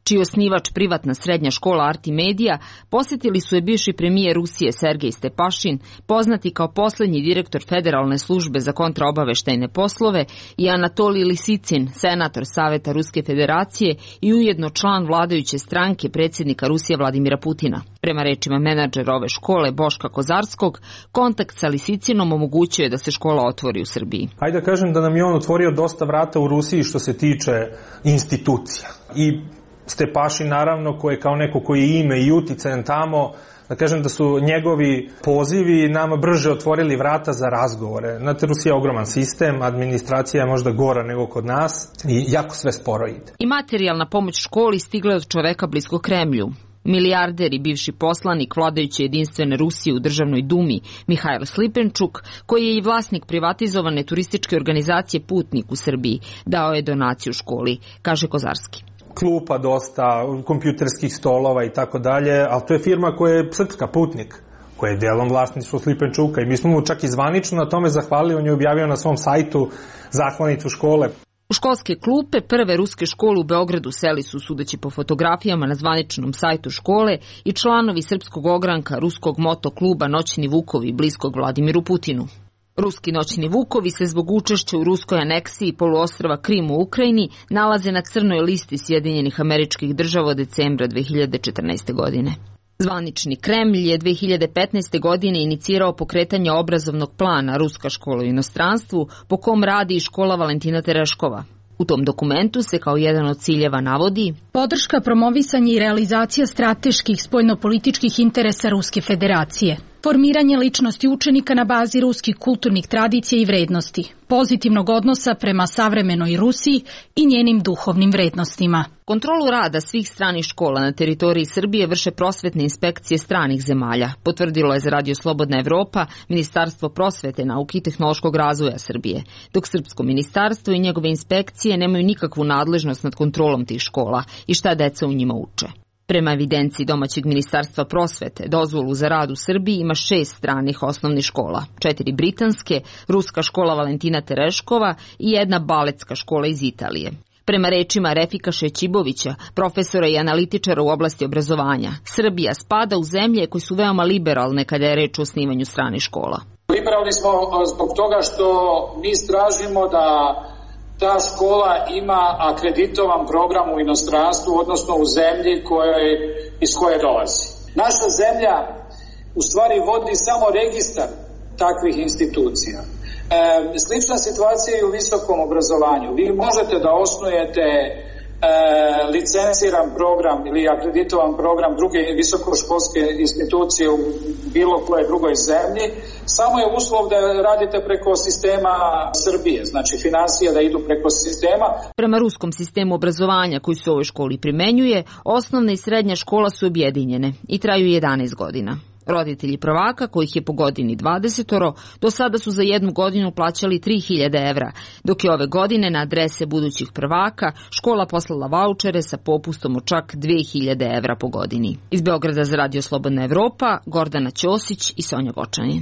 čiji osnivač privatna srednja škola Artimedija, posjetili su je bivši premijer Rusije Sergej Stepašin, poznati kao posljednji direktor Federalne službe za kontraobaveštajne poslove, i Anatolij Lisicin, senator Saveta Ruske federacije i ujedno član vladajuće stranke predsjednika Rusije Vladimira Putina. Prema rečima menadžera ove škole Boška Kozarskog, kontakt sa Lisicinom omogućuje da se škola otvori u Srbiji. Hajde da kažem da nam je on otvorio dosta vrata u Rusiji što se tiče institucija. I Stepašin, naravno, koji je kao neko koji je ime i uticajan tamo, da kažem da su njegovi pozivi nama brže otvorili vrata za razgovore. Znate, Rusija je ogroman sistem, administracija je možda gora nego kod nas i jako sve sporo ide. I materijalna pomoć školi stigla je od čoveka blisko Kremlju. Milijarder i bivši poslanik vladajuće jedinstvene Rusije u državnoj dumi Mihajl Slipenčuk, koji je i vlasnik privatizovane turističke organizacije Putnik u Srbiji, dao je donaciju školi, kaže Kozarski. Klupa dosta, kompjuterskih stolova i tako dalje, ali to je firma koja je srpska, Putnik, koja je delom vlasništvo Slipenčuka i mi smo mu čak i zvanično na tome zahvalili, on je objavio na svom sajtu zahvalnicu škole. U školske klupe prve ruske škole u Beogradu seli su, sudeći po fotografijama na zvaničnom sajtu škole, i članovi srpskog ogranka ruskog moto kluba Noćni Vukovi bliskog Vladimiru Putinu. Ruski Noćni Vukovi se zbog učešća u ruskoj aneksiji poluostrva Krim u Ukrajini nalaze na crnoj listi Sjedinjenih Američkih Država od decembra dve hiljade četrnaeste. godine. Zvanični Kremlj je dve hiljade petnaeste. godine inicirao pokretanje obrazovnog plana Ruska škola u inostranstvu, po kom radi i škola Valentina Tereškova. U tom dokumentu se kao jedan od ciljeva navodi podrška, promovisanje i realizacija strateških spoljnopolitičkih interesa Ruske federacije, formiranje ličnosti učenika na bazi ruskih kulturnih tradicija i vrednosti, pozitivnog odnosa prema savremenoj Rusiji i njenim duhovnim vrednostima. Kontrolu rada svih stranih škola na teritoriji Srbije vrše prosvetne inspekcije stranih zemalja, potvrdilo je za Radio Slobodna Evropa Ministarstvo prosvete, nauke i tehnološkog razvoja Srbije, dok Srpsko ministarstvo i njegove inspekcije nemaju nikakvu nadležnost nad kontrolom tih škola i šta deca u njima uče. Prema evidenciji domaćeg Ministarstva prosvete, dozvolu za rad u Srbiji ima šest stranih osnovnih škola, četiri britanske, ruska škola Valentina Tereškova i jedna baletska škola iz Italije. Prema rečima Refika Šećibovića, profesora i analitičara u oblasti obrazovanja, Srbija spada u zemlje koje su veoma liberalne kada je reč o osnivanju stranih škola. Liberalni smo zbog toga što mi tražimo da ta škola ima akreditovan program u inostranstvu, odnosno u zemlji kojoj, iz koje dolazi. Naša zemlja u stvari vodi samo registar takvih institucija. E, slična situacija je i u visokom obrazovanju. Vi možete da osnujete e, licenciran program ili akreditovan program druge visokoškolske institucije u bilo koje drugoj zemlji, samo je uslov da radite preko sistema Srbije, znači finansije da idu preko sistema. Prema ruskom sistemu obrazovanja koji se u ovoj školi primenjuje, osnovna i srednja škola su objedinjene i traju jedanaest godina. Roditelji prvaka, kojih je po godini dvadesetoro, do sada su za jednu godinu plaćali tri hiljade evra, dok je ove godine na adrese budućih prvaka škola poslala vaučere sa popustom od čak dve hiljade evra po godini. Iz Beograda za Radio Slobodna Evropa, Gordana Ćosić i Sonja Vočanin.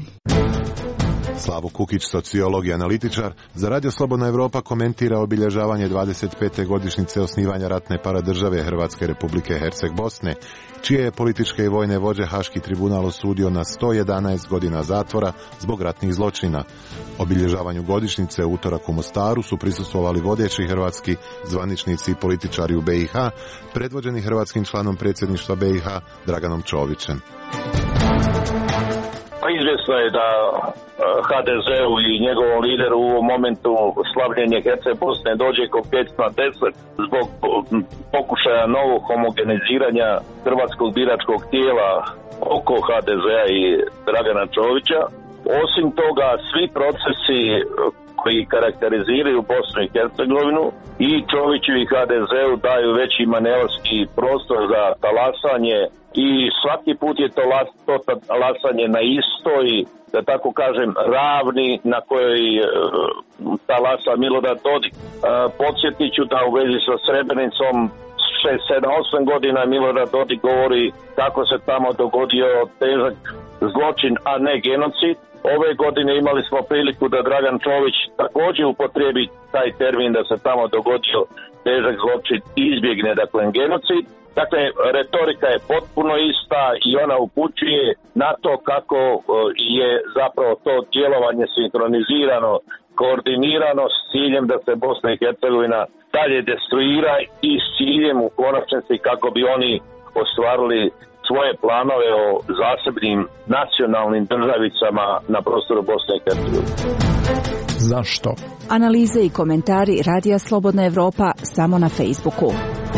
Slavo Kukić, sociolog i analitičar, za Radio Slobodna Evropa komentira obilježavanje dvadeset pete godišnjice osnivanja ratne paradržave Hrvatske Republike Herceg Bosne, čije je političke i vojne vođe Haški tribunal osudio na sto jedanaest godina zatvora zbog ratnih zločina. Obilježavanju godišnjice u utorak u Mostaru su prisustvovali vodeći hrvatski zvaničnici i političari u be i ha, predvođeni hrvatskim članom predsjedništva be i ha Draganom Čovićem. Izvjesno je da ha de zeu i njegovom lideru u ovom momentu slavljenje Herceg Bosne dođe ko pjec na deset zbog pokušaja novog homogeniziranja hrvatskog biračkog tijela oko ha de zea i Dragana Čovića. Osim toga, svi procesi koji karakteriziraju Bosnu i Hercegovinu i Čoviću i ha de zeu daju veći manevarski prostor za talasanje i svaki put je to, las, to talasanje na istoj, da tako kažem, ravni na kojoj e, talasa Milorad Dodik. E, podsjetit ću da u vezi sa Srebrenicom šest, sedam, osam godina Milorad Dodik govori kako se tamo dogodio težak zločin, a ne genocid. Ove godine imali smo priliku da Dragan Čović također upotrijebi taj termin da se tamo dogodio težak zločin izbjegne, dakle, genocid. Dakle, retorika je potpuno ista i ona upućuje na to kako je zapravo to djelovanje sinkronizirano, koordinirano s ciljem da se Bosna i Hercegovina dalje destruira i s ciljem u konačnici kako bi oni ostvarili svoje planove o zasebnim nacionalnim državicama na prostoru Bosne i Hercegovine. Zašto? Analize i komentari Radija Slobodna Evropa samo na Facebooku.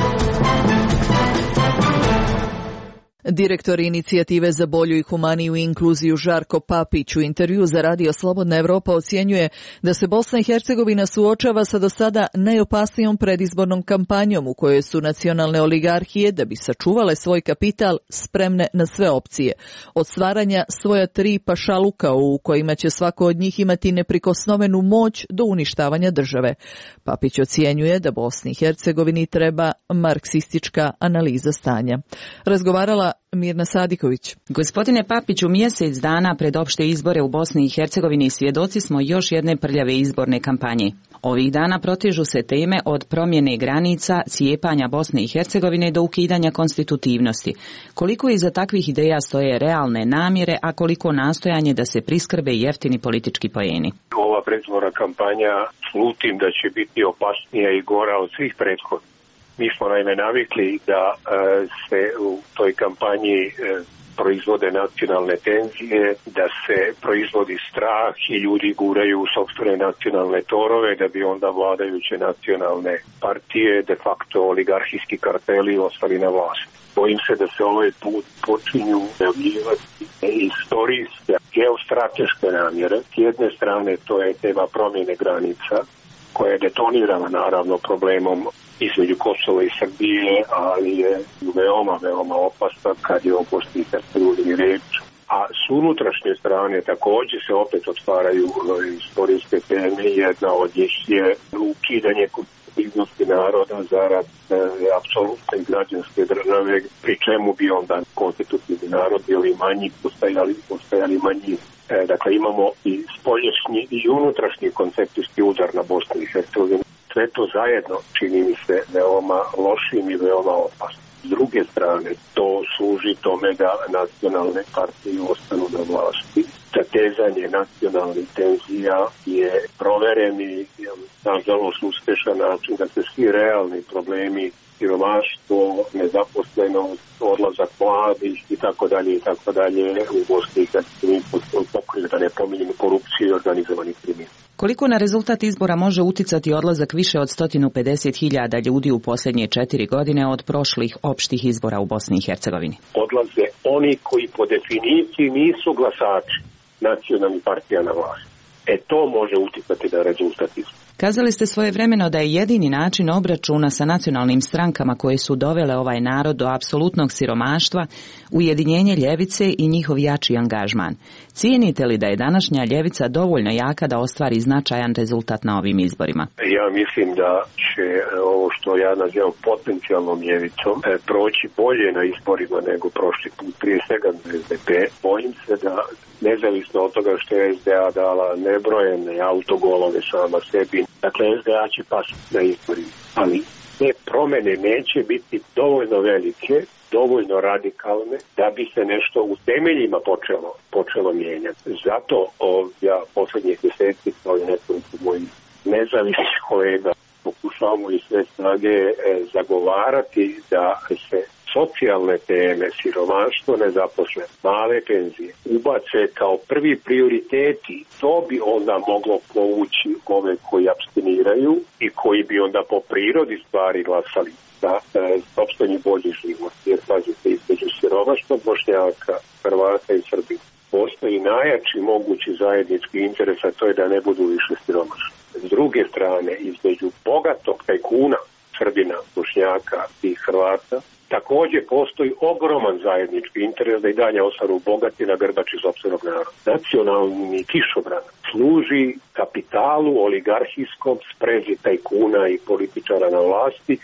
Direktor inicijative za bolju i humaniju inkluziju Žarko Papić u intervju za Radio Slobodna Evropa ocjenjuje da se Bosna i Hercegovina suočava sa do sada najopasnijom predizbornom kampanjom u kojoj su nacionalne oligarhije, da bi sačuvale svoj kapital, spremne na sve opcije. Od stvaranja svoja tri pašaluka u kojima će svako od njih imati neprikosnovenu moć do uništavanja države. Papić ocjenjuje da Bosni i Hercegovini treba marksistička analiza stanja. Razgovarala Mirna Sadiković. Gospodine Papiću, mjesec dana pred opšte izbore u Bosni i Hercegovini svjedoci smo još jedne prljave izborne kampanje. Ovih dana protežu se teme od promjene granica, cijepanja Bosne i Hercegovine do ukidanja konstitutivnosti. Koliko iza takvih ideja stoje realne namjere, a koliko nastojanje da se priskrbe jeftini politički poeni? Ova predizborna kampanja slutim da će biti opasnija i gora od svih prethodnih. Mi smo naime navikli da e, se u toj kampanji e, proizvode nacionalne tenzije, da se proizvodi strah i ljudi guraju u sopstvene nacionalne torove da bi onda vladajuće nacionalne partije, de facto oligarhijski karteli, ostali na vlasti. Bojim se da se ovaj put počinju javljivati istorijske, geostrateške namjere. S jedne strane to je tema promjene granica, koja je detonirana naravno problemom između Kosova i Srbije, ali je veoma, veoma opasna kad je o Bosni i Hercegovini reč. A s unutrašnje strane također se opet otvaraju istorijske teme. Jedna od njih je ukidanje konstitutivnosti naroda zarad e, apsolutne građanske države, pri čemu bi onda konstitutivni narod bili manji, postajali, postajali manji. E, dakle, imamo i spolješnji i unutrašnji koncepcijski udar na Bosnu i Hercegovinu. Sve to zajedno čini mi se veoma lošim i veoma opasnim. S druge strane, to služi tome da nacionalne partije ostanu na vlasti. Zatezanje nacionalnih tenzija je provereni, nažalost uspješan način da se svi realni problemi, siromaštvo, nezaposlenost, odlazak mladih i tako dalje i tako dalje u Bosni i Hercegovini pokriju, da ne pominjemo korupciju i organizovani kriminal. Koliko na rezultat izbora može uticati odlazak više od sto pedeset hiljada ljudi u posljednje četiri godine od prošlih opštih izbora u Bosni i Hercegovini? Odlaze oni koji po definiciji nisu glasači nacionalnih partija na vlasti. E to može uticati na rezultat izbora. Kazali ste svojevremeno da je jedini način obračuna sa nacionalnim strankama koje su dovele ovaj narod do apsolutnog siromaštva ujedinjenje ljevice i njihov jači angažman. Cijenite li da je današnja ljevica dovoljno jaka da ostvari značajan rezultat na ovim izborima? Ja mislim da će ovo što ja nazivam potencijalnom ljevicom proći bolje na izborima nego prošli put, prije svega S D P. Bojim se da nezavisno od toga što je S D A dala nebrojene autogolove sama sebi, dakle S D A će pasiti na izborima, ali te promjene neće biti dovoljno velike, dovoljno radikalne da bi se nešto u temeljima počelo, počelo mijenjati. Zato o, ja posljednjih mjeseci kao i nekoliko mojih nezavisnih kolega pokušavamo i sve snage e, zagovarati da se socijalne teme, siromaštvo, nezaposlenost, male penzije ubace kao prvi prioriteti. To bi onda moglo povući ove koji apstiniraju i koji bi onda po prirodi stvari glasali za e, sopstveni bolji život. Jer pazite, između siromaštva Bošnjaka, Hrvata i Srbije postoji najjači mogući zajednički interes, a to je da ne budu više siromašni. S druge strane, između bogatog tajkuna Srbina, Bošnjaka i Hrvata također postoji ogroman zajednički interes da i dalje ostanu bogati na grbači sopstvenog naroda. Nacionalni kišobran služi kapitalu oligarhijskom, sprezi tajkuna i političara na vlasti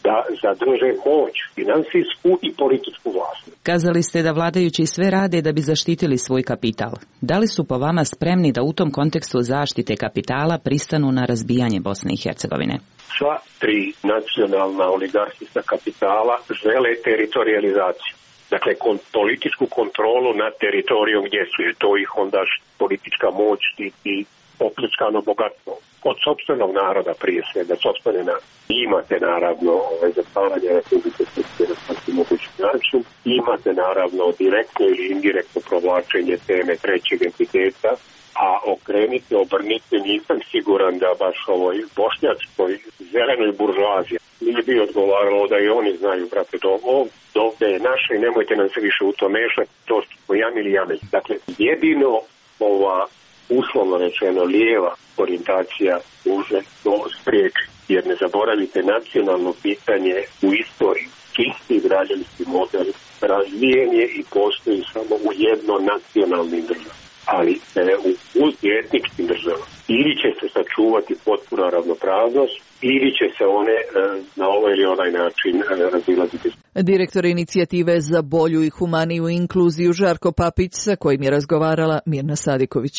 da zadrže moć, finansijsku i političku vlast. Kazali ste da vladajući sve rade da bi zaštitili svoj kapital. Da li su po vama spremni da u tom kontekstu zaštite kapitala pristanu na razbijanje Bosne i Hercegovine? Sva tri nacionalna oligarhijska kapitala žele teritorializaciju. Dakle, kon, političku kontrolu nad teritorijom gdje su, je to ih onda politička moć i opljačkano bogatstvo. Od sopstvenog naroda prije svega, sopstvene naroda. Imate naravno ovaj, zatvaranje Republike Srpske na svaki mogući način, imate naravno direktno ili indirektno provlačenje teme trećeg entiteta, a okrenite, obrnite, nisam siguran da baš ovoj bošnjačkoj zelenoj buržoaziji nije bi odgovaralo da i oni znaju, brate, do ovdje je naše i nemojte nam se više u to mešati, to smo jami ili jami. Dakle, jedino ova uslovno rečeno lijeva orijentacija može to spriječi. Jer ne zaboravite, nacionalno pitanje u istoriji, čisti građanski model razvijen je i postoji samo u jednonacionalnim državama. Ali e, u multietničkim državama ili će se sačuvati potpuna ravnopravnost ili će se one e, na ovaj ili onaj način e, razilaziti. Direktor inicijative za bolju i humaniju inkluziju Žarko Papić, sa kojim je razgovarala Mirna Sadiković.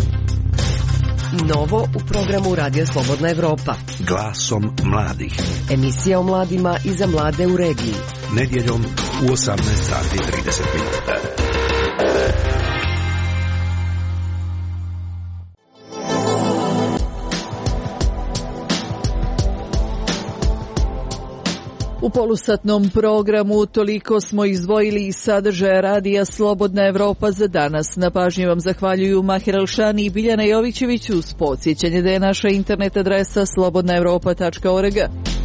Novo u programu Radija Slobodna Evropa. Glasom mladih. Emisija o mladima i za mlade u regiji. Nedjeljom u osamnaest sati i trideset minuta. U polusatnom programu toliko smo izdvojili iz sadržaja Radija Slobodna Evropa za danas. Na pažnji vam zahvaljuju Mahir Elšani i Biljana Jovićević uz podsjećanje da je naša internet adresa slobodna evropa tačka org.